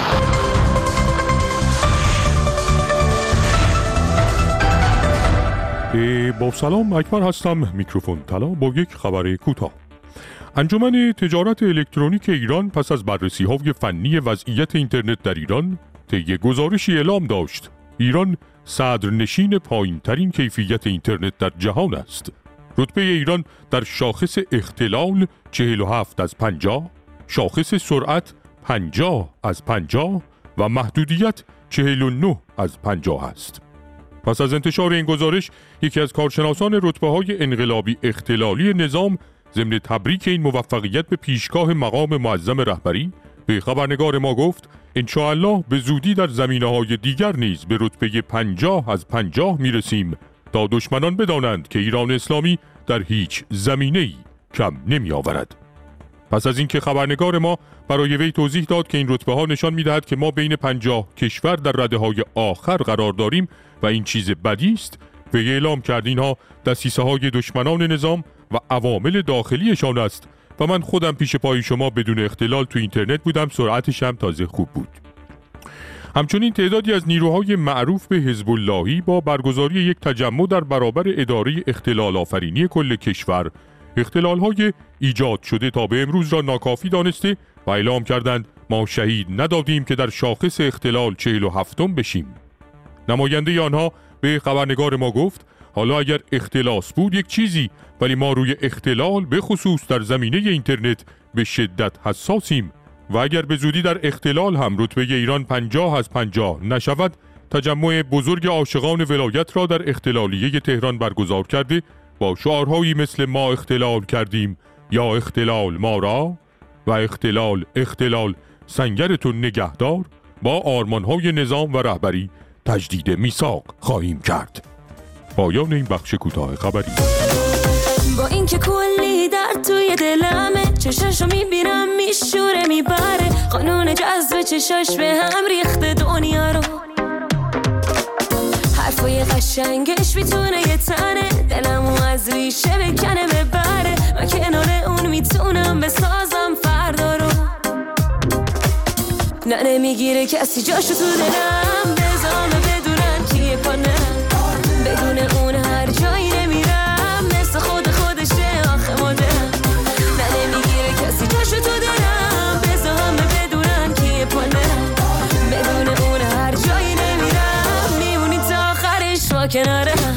با سلام، اکبر هستم. میکروفون طلا با یک خبر کوتاه. انجمن تجارت الکترونیک ایران پس از بررسی‌های فنی وضعیت اینترنت در ایران طی گزارشی اعلام داشت ایران صدرنشین پایین‌ترین کیفیت اینترنت در جهان است. رتبه ایران در شاخص اختلال چهل و هفت از پنجاه، شاخص سرعت پنجاه از پنجاه و محدودیت چهل و نه از پنجاه است. پس از انتشار این گزارش یکی از کارشناسان رتبه‌های انقلابی اختلالی نظام ضمن تبریک این موفقیت به پیشگاه مقام معظم رهبری به خبرنگار ما گفت انشاءالله به زودی در زمینه‌های دیگر نیز به رتبه پنجاه از پنجاه میرسیم تا دشمنان بدانند که ایران اسلامی در هیچ زمینه‌ای کم نمی آورد. پس از اینکه خبرنگار ما برای وی توضیح داد که این رتبه ها نشان می‌دهد که ما بین پنجاه کشور در رده‌های آخر قرار داریم و این چیز بدی است، وی اعلام کرد اینها دسیسه‌های دشمنان نظام و عوامل داخلیشان است و من خودم پیش پای شما بدون اختلال تو اینترنت بودم، سرعتش هم تازه خوب بود. همچنین تعدادی از نیروهای معروف به حزب اللهی با برگزاری یک تجمع در برابر اداره اختلال آفرینی کل کشور اختلال‌های ایجاد شده تا به امروز را ناکافی دانسته و اعلام کردند ما شهید ندادیم که در شاخص اختلال چهل و هفتم بشیم. نماینده آنها به خبرنگار ما گفت حالا اگر اختلاس بود یک چیزی، ولی ما روی اختلال به خصوص در زمینه اینترنت به شدت حساسیم و اگر به زودی در اختلال هم رتبه ایران پنجاه از پنجاه نشود تجمع بزرگ عاشقان ولایت را در اختلالیه تهران برگزار کرده با شعارهایی مثل ما اختلال کردیم یا اختلال ما را و اختلال اختلال سنگرتون نگهدار با آرمانهای نظام و رهبری تجدید میثاق خواهیم کرد. پایان این بخش کوتاه خبری. با اینکه کلی درد توی دلمه، چشاشو میبینم میشوره میبره، قانون جذب چشاش به هم ریخته دنیا رو، حرفای قشنگش میتونه یه تنه دلمو از ریشه بکنه ببره، من کنار اون میتونم بسازم فردا رو، نه نمیگیره کسی جاشو تو دلم، بزامه بدونن کیه پانه، بدون اون هر جایی نمیرم، مثل خود خودشه آخه مادرم، نه نمیگیره کسی جاشو تو دلم، بزامه بدونن کیه پانه، بدون اون هر جایی نمیرم، میمونی تا آخرش با کنارم.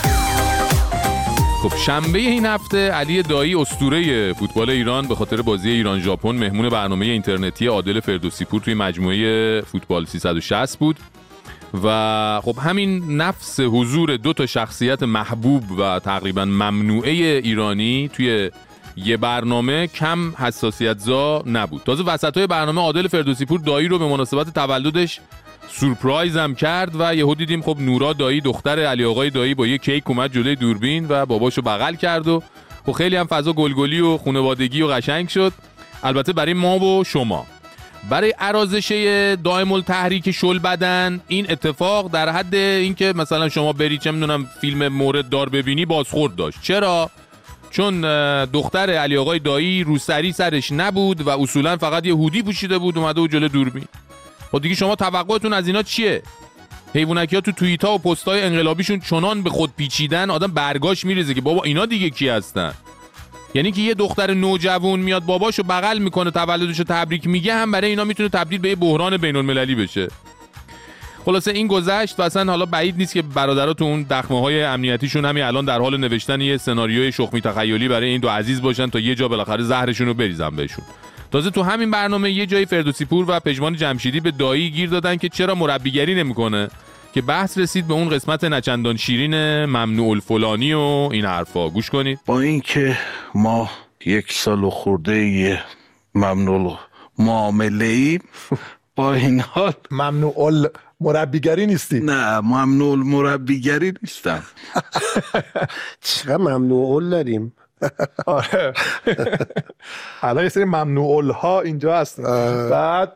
خب شنبه این هفته علی دایی اسطوره فوتبال ایران به خاطر بازی ایران ژاپن مهمون برنامه اینترنتی عادل فردوسی پور توی مجموعه فوتبال سیصد و شصت بود و خب همین نفس حضور دو تا شخصیت محبوب و تقریبا ممنوعه ایرانی توی یه برنامه کم حساسیت زا نبود. تازه وسطای برنامه عادل فردوسی پور دایی رو به مناسبت تولدش سورپرایز هم کرد و یهو دیدیم خب نورا دایی دختر علی آقای دایی با یه کیک اومد جلوی دوربین و باباشو بغل کرد و خب خیلی هم فضا گلگلی و خانوادگی و قشنگ شد. البته برای ما و شما، برای ارازش دائم التحریک شل بدن این اتفاق در حد اینکه مثلا شما بری چه میدونم فیلم مورد دار ببینی بازخورد داشت. چرا؟ چون دختر علی آقای دایی روسری سرش نبود و اصولا فقط یه هودی پوشیده بود اومده و جلوی دوربین. خب دیگه شما توقعتون از اینا چیه؟ حیوانکی‌ها تو توییت‌ها و پست‌های انقلابیشون چنان به خود پیچیدن آدم برگاش میریزه که بابا اینا دیگه کی هستن؟ یعنی که یه دختر نوجوان میاد باباشو بغل میکنه تولدشو تبریک میگه هم برای اینا میتونه تبدیل به یه بحران بین‌المللی بشه. خلاصه این گذشت و اصلا حالا بعید نیست که برادرها تو اون دخمه‌های امنیتیشون همین الان در حال نوشتن یه سناریوی شخمی تخیلی برای این دو عزیز باشن تا یه جا بالاخره زهرشون رو بریزن بهشون. تازه تو همین برنامه یه جایی فردوسی پور و پژمان جمشیدی به دایی گیر دادن که چرا مربیگری نمیکنه، که بحث رسید به اون قسمت نچندان شیرین ممنوع الفلانی و این حرفا. گوش کنید. با اینکه ما یک سال و خورده یه ممنوع معامله ایم با این حال ممنوع مربیگری نیستی؟ نه ممنوع مربیگری نیستم. چقدر ممنوع داریم. آره الان یه سری ممنوع ها اینجا هستن، بعد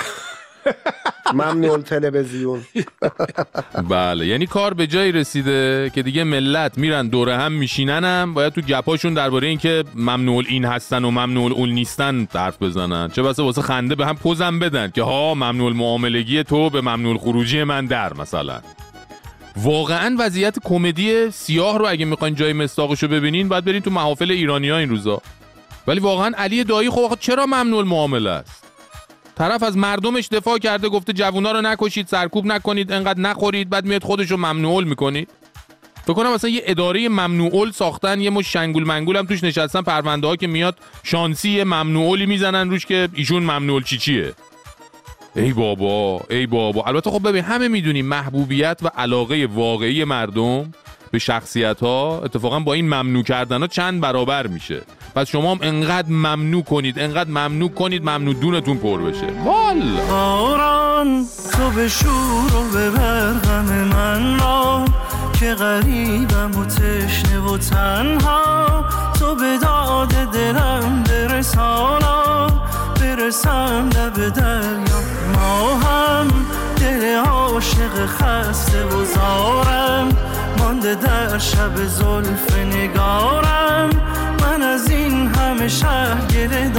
ممنوع تلویزیون. بله یعنی کار به جایی رسیده که دیگه ملت میرن دوره هم میشینن هم باید تو گپاشون درباره این که ممنوع این هستن و ممنوع اون نیستن حرف بزنن، چه بسا واسه خنده به هم پوزم بدن که ها ممنوع معاملگی تو به ممنوع خروجی من در مثلا. واقعا وضعیت کمدی سیاه رو اگه میخواین جای مصداقشو ببینین باید برین تو محافل ایرانی‌ها این روزا. ولی واقعا علی دایی خب چرا ممنوع معامله است؟ طرف از مردمش دفاع کرده، گفته جوونا رو نکشید، سرکوب نکنید، انقدر نخورید، بعد میاد خودشو ممنوع میکنید. فکر کنم مثلا یه اداره ممنوع ساختن، یه مش شنگول منگول هم توش نشستن، پرونده ها که میاد شانسی ممنوعی میزنن روش که ایشون ممنوع چی چیه. ای بابا ای بابا. البته خب ببین همه میدونیم محبوبیت و علاقه واقعی مردم به شخصیت ها اتفاقا با این ممنوع کردن ها چند برابر میشه. پس شما هم انقدر ممنوع کنید انقدر ممنوع کنید ممنوع دونتون پر بشه. والا باران تو به شور و به برغم من را که غریبم و تشنه و تنها، تو به داد دلم برسانا برسم لب دریا، ما هم دل عاشق خسته و زارم مانده در شب زلف نگارم، من از این همه شهر گله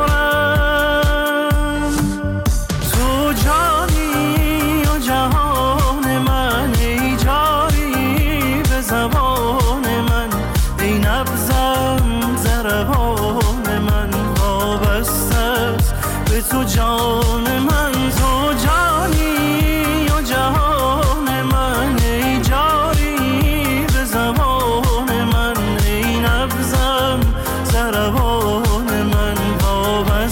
دارم. تو جانی و جهان من، ای جاری به زبان من، ای نبضم ضربان من وابسته است به تو جان من. تو جانی و جهان من، ای جاری به زبان من، ای نبضم ضربان من وابسته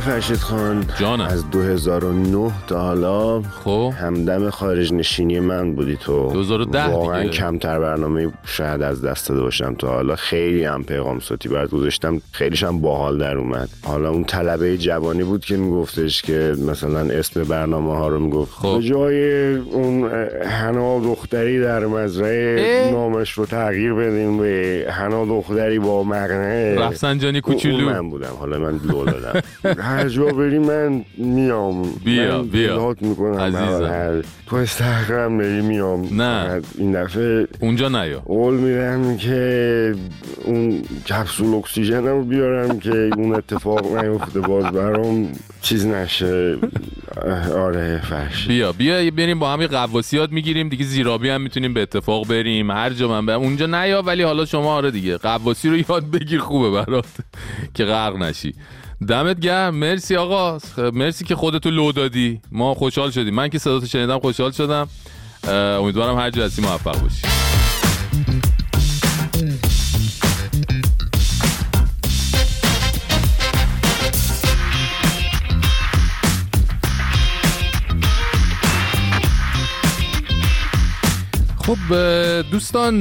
فرشید خان جانم. از دو هزار و نه تا حالا خب همدم خارج نشینی من بودی تو. دو هزار و ده واقعا دیگه. کمتر برنامه شاید از دست داده باشم تا حالا. خیلی هم پیغام صوتی برات گذاشتم، خیلیش هم باحال در اومد. حالا اون طلبه جوانی بود که میگفتش که مثلا اسم برنامه ها رو میگفت خب. به جای اون حنا دختری در مزرعه نامش رو تغییر بدیم به حنا دختری با مقنعه رفسنجانی کوچولو. من بودم، حالا من لو دادم. هر جا بری من میام، بیا من بیا میکنم عزیزم. تو استحقرم بری میام. نه این دفعه اونجا نیا. قول میدم که اون کپسول اکسیژن رو بیارم که اون اتفاق نیفته باز برام چیز نشه. آره فرش بیا بیا بریم با هم یه قواسیات میگیریم دیگه، زیرابی هم میتونیم به اتفاق بریم هر جا من برم. اونجا نیا ولی حالا شما آره دیگه قواسی رو یاد بگیر، خوبه برات که غرق نشی. دمت گرم. مرسی آقا، مرسی که خودتو لو دادی، ما خوشحال شدیم. من که صداتو شنیدم خوشحال شدم. امیدوارم هر جا هستی موفق باشی. خب دوستان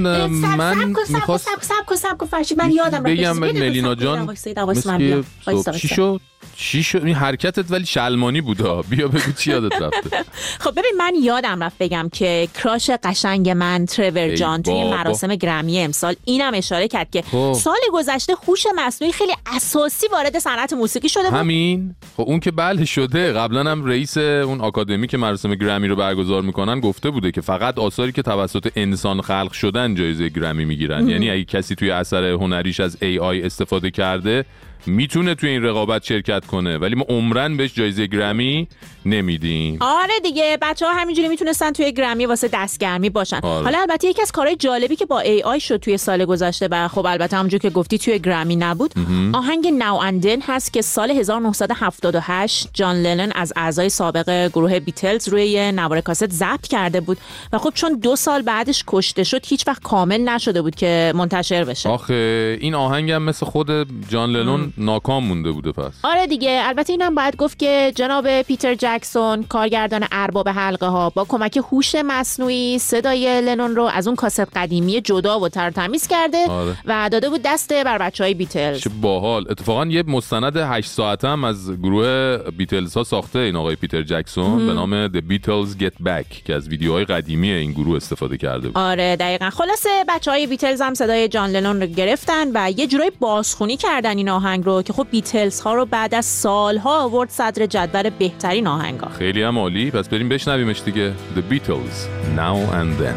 من میخواست سب سب سب فرشید من یادم رفت بگم ملینا جان مثل چی شد چی شد این حرکتت ولی شلمانی بودا. بیا بگو چی یادت رفته. خب ببین من یادم رفت بگم که کراش قشنگ من ترور جان توی مراسم گرمی امسال اینم اشاره کرد که خب. سال گذشته هوش مصنوعی خیلی اساسی وارد صنعت موسیقی شده بود. همین خب اون که بله شده. قبلا هم رئیس اون آکادمی که مراسم گرمی رو برگزار میکنن گفته بوده که فقط آثاری که توسط انسان خلق شدن جایزه گرمی میگیرن. یعنی اگه کسی توی اثر هنریش از ای آی استفاده کرده میتونه توی این رقابت شرکت کنه، ولی ما عمرن بهش جایزه گرمی نمیدیم. آره دیگه بچه‌ها همینجوری میتونستن توی گرمی واسه دستگرمی باشن. آره. حالا البته یکی از کارهای جالبی که با ای آی شد توی سال گذشته و خب البته همونجور که گفتی توی گرمی نبود، امه. آهنگ ناو اند دن هست که سال هزار و نهصد و هفتاد و هشت جان لنون از اعضای سابق گروه بیتلز روی نوار کاست ضبط کرده بود و خب چون دو سال بعدش کشته شد هیچ وقت کامل نشده بود که منتشر بشه. آخه این آهنگ هم مثل خود جان لنون ناکام مونده بوده پس. آره دیگه. البته اینم باید گفت که جناب پیتر جکسون کارگردان ارباب حلقه ها با کمک هوش مصنوعی صدای لنون رو از اون کاست قدیمی جدا و ترتمیز کرده. آره. و داده بود دسته بر بچهای بیتلز. چه باحال. اتفاقا یه مستند هشت ساعته هم از گروه بیتلز ها ساخته این آقای پیتر جکسون به نام The Beatles Get Back که از ویدیوهای قدیمی این گروه استفاده کرده بود. آره دقیقاً. خلاصه بچهای بیتلز هم صدای جان لنون رو گرفتن و یه جورایی بازخونی کردن این آهنگ رو که خب بیتلز ها رو بعد از سالها آورد صدر جدول بهترین آهنگا. خیلی هم عالی. پس بریم بشنویمش دیگه. The Beatles Now and Then.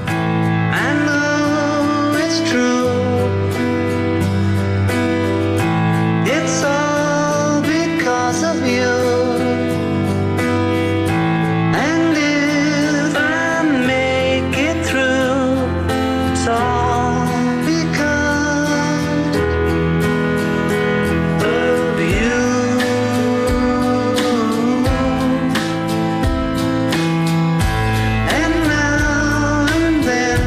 I know it's true. It's all because of you. And if I make it through, it's all because of you. And now and then,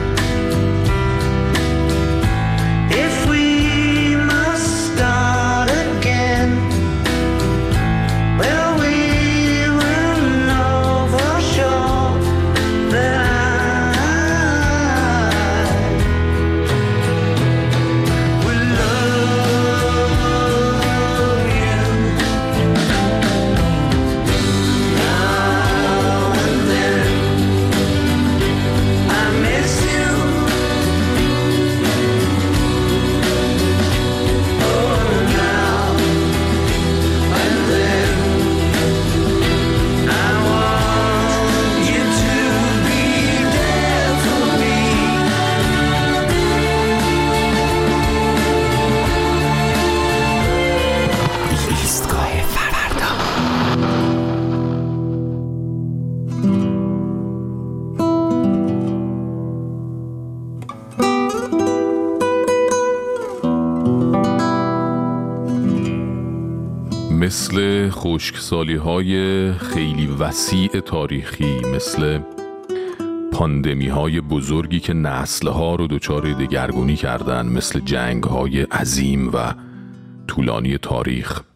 if we must start again, well, we will know for sure that I will love you. Now and then, I miss you. Oh, now and then, I want you to be there for me. ایستگاه فردا. مثل خشکسالی های خیلی وسیع تاریخی، مثل پاندمی های بزرگی که نسل ها رو دچار دگرگونی کردن، مثل جنگ های عظیم و طولانی تاریخ،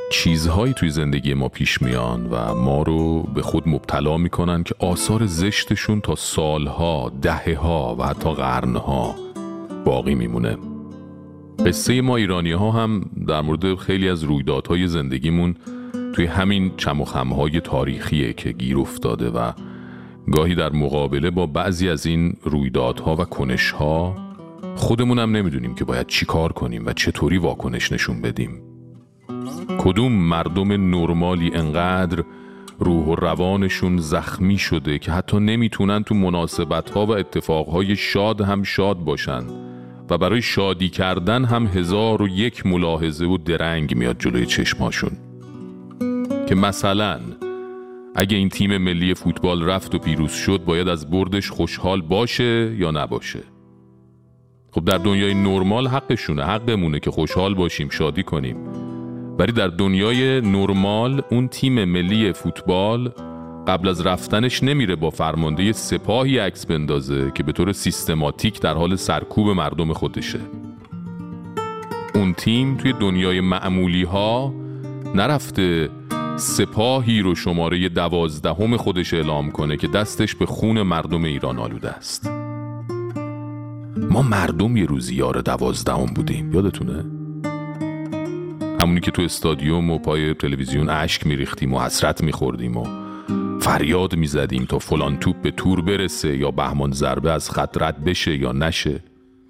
چیزهایی توی زندگی ما پیش میان و ما رو به خود مبتلا میکنن که آثار زشتشون تا سالها، دهه‌ها و حتی قرنها باقی میمونه. قصه ما ایرانی ها هم در مورد خیلی از رویدادهای زندگیمون توی همین چم و خمهای تاریخیه که گیر افتاده و گاهی در مقابله با بعضی از این رویدادها و کنشها خودمونم نمیدونیم که باید چی کار کنیم و چطوری واکنش نشون بدیم. کدوم مردم نرمالی انقدر روح و روانشون زخمی شده که حتی نمیتونن تو مناسبت‌ها و اتفاقهای شاد هم شاد باشن و برای شادی کردن هم هزار و یک ملاحظه و درنگ میاد جلوی چشماشون که مثلا اگه این تیم ملی فوتبال رفت و پیروز شد باید از بردش خوشحال باشه یا نباشه. خب در دنیای نرمال حقشونه، حقمونه که خوشحال باشیم، شادی کنیم، ولی در دنیای نرمال اون تیم ملی فوتبال قبل از رفتنش نمیره با فرمانده سپاهی عکس بندازه که به طور سیستماتیک در حال سرکوب مردم خودشه. اون تیم توی دنیای معمولی ها نرفته سپاهی رو شماره دوازدهم خودش اعلام کنه که دستش به خون مردم ایران آلوده است. ما مردم یه روزی یار دوازدهم بودیم، یادتونه؟ همونی که تو استادیوم و پای تلویزیون اشک میریختیم و حسرت میخوردیم و فریاد میزدیم تا فلان توپ به تور برسه یا بهمان ضربه از خط رد بشه یا نشه.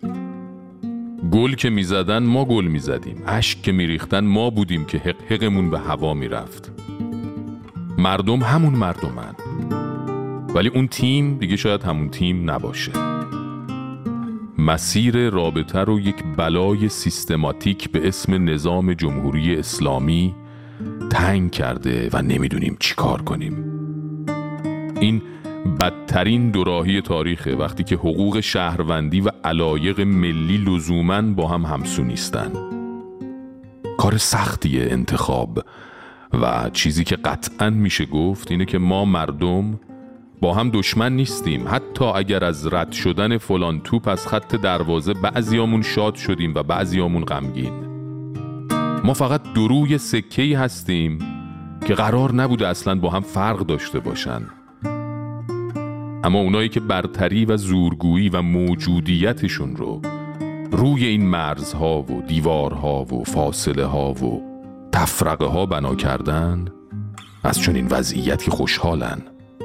گل که میزدن ما گل میزدیم، اشک که میریختن ما بودیم که حق حقمون به هوا میرفت. مردم همون مردمن، ولی اون تیم دیگه شاید همون تیم نباشه. مسیر رابطه رو یک بلای سیستماتیک به اسم نظام جمهوری اسلامی تنگ کرده و نمیدونیم چی کار کنیم. این بدترین دوراهی تاریخه وقتی که حقوق شهروندی و علایق ملی لزوماً با هم همسو نیستن. کار سختیه انتخاب و چیزی که قطعاً میشه گفت اینه که ما مردم با هم دشمن نیستیم. حتی اگر از رد شدن فلان توپ از خط دروازه بعضیامون شاد شدیم و بعضیامون غمگین، ما فقط دروی سکه‌ای هستیم که قرار نبوده اصلاً با هم فرق داشته باشن. اما اونایی که برتری و زورگویی و موجودیتشون رو روی این مرزها و دیوارها و فاصله ها و تفرقه ها بنا کردن از چنین وضعیتی خوشحالن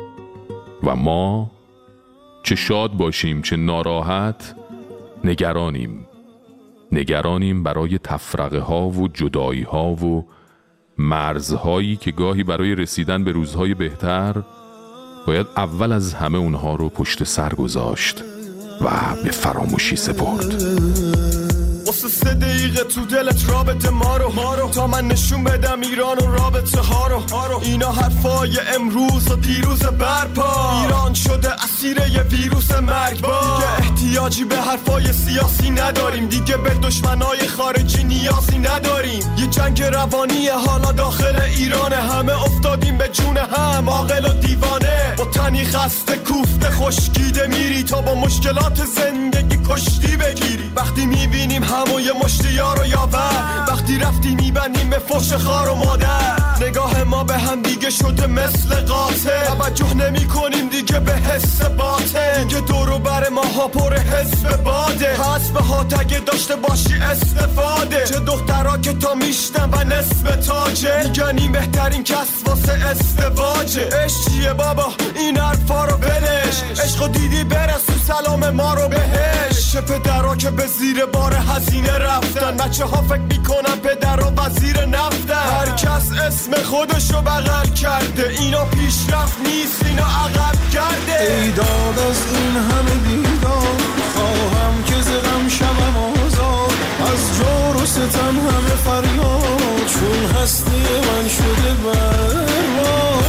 و ما چه شاد باشیم چه ناراحت نگرانیم نگرانیم برای تفرقه ها و جدایی ها و مرزهایی که گاهی برای رسیدن به روزهای بهتر باید اول از همه اونها رو پشت سر گذاشت و به فراموشی سپرد. واسه سه دقیقه تو دلت رابطه ما رو, ما رو تا من نشون بدم ایران و رابطه ها رو. اینا حرفای امروز و دیروز برپا. ایران شده اسیر یه ویروس مرگبار. دیگه احتیاجی به حرفای سیاسی نداریم، دیگه به دشمنای خارجی نیازی نداریم. یه جنگ روانی حالا داخل ایرانه، همه افتادیم به جون هم، عاقل و دیوانه. با تنی خسته کوفته خشکیده میری تا با مشکلات زندگی کشتی بگیری. وقتی میبینیم همو یه مشت یار و یاور، وقتی رفتی میبندیم به فوش خار و مادر. نگاه ما به هم دیگه شده مثل قاطع، توجه نمی کنیم دیگه به حس باطن. دیگه دورو بر ما ها پر حس باده، حسب ها تگه داشته باشی استفاده. چه دخترها که تا میشتن و نصف تاجه، میگنیم بهترین کس واسه استواجه. عشق چیه بابا این حرفا رو بلش، عشقو دیدی برسو سلام ما رو بهش. چه پدرها که به زیر بار هزینه رفتن، بچه ها فکر میکنن پدر و وزیر نفتن. هر کس اسم خودشو بغل کرده، اینا پیشرفت نیست اینا عقب کرده. ایداد از این همه بیدار خواهم که زدم شبم آزاد، از جور و ستم همه فریاد، چون هستی من شده برباد.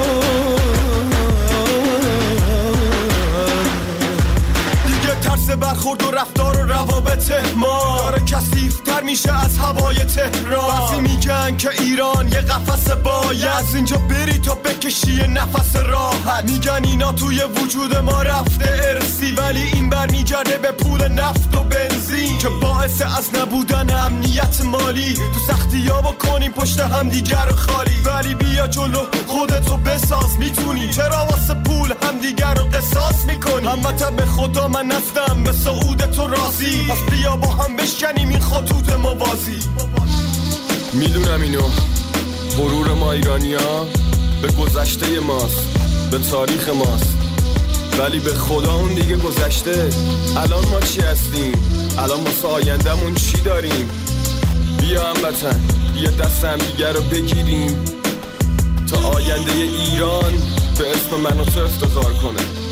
ترس برخورد و رفتار و روابط ما داره کثیف‌تر میشه از هوای تهران. بعضی میگن که ایران یه قفس باید، از اینجا بری تا به بکشی نفس راحت. میگن اینا توی وجود ما رفته ارسی، ولی این برمیگرده به پول نفت و بنزین که باعث از نبودن امنیت مالی. تو سختی ها بکنیم پشت هم دیگر خالی، ولی بیا جلو خودتو بساز. میتونی چرا واسه پول هم دیگر رو قصاص میکنی؟ همت به خدا من نفتم به سعود تو راضی، پس بیا با هم بشکنیم این خطوط موازی. میدونم اینو غرور ما ایرانیا به گذشته ماست، به تاریخ ماست، ولی به خدا اون دیگه گذشته. الان ما چی هستیم؟ الان واسه آینده‌مون چی داریم؟ بیا هموطن، بیا دست هم دیگه رو بگیریم تا آینده ایران به اسم من و تو افتخار کنه.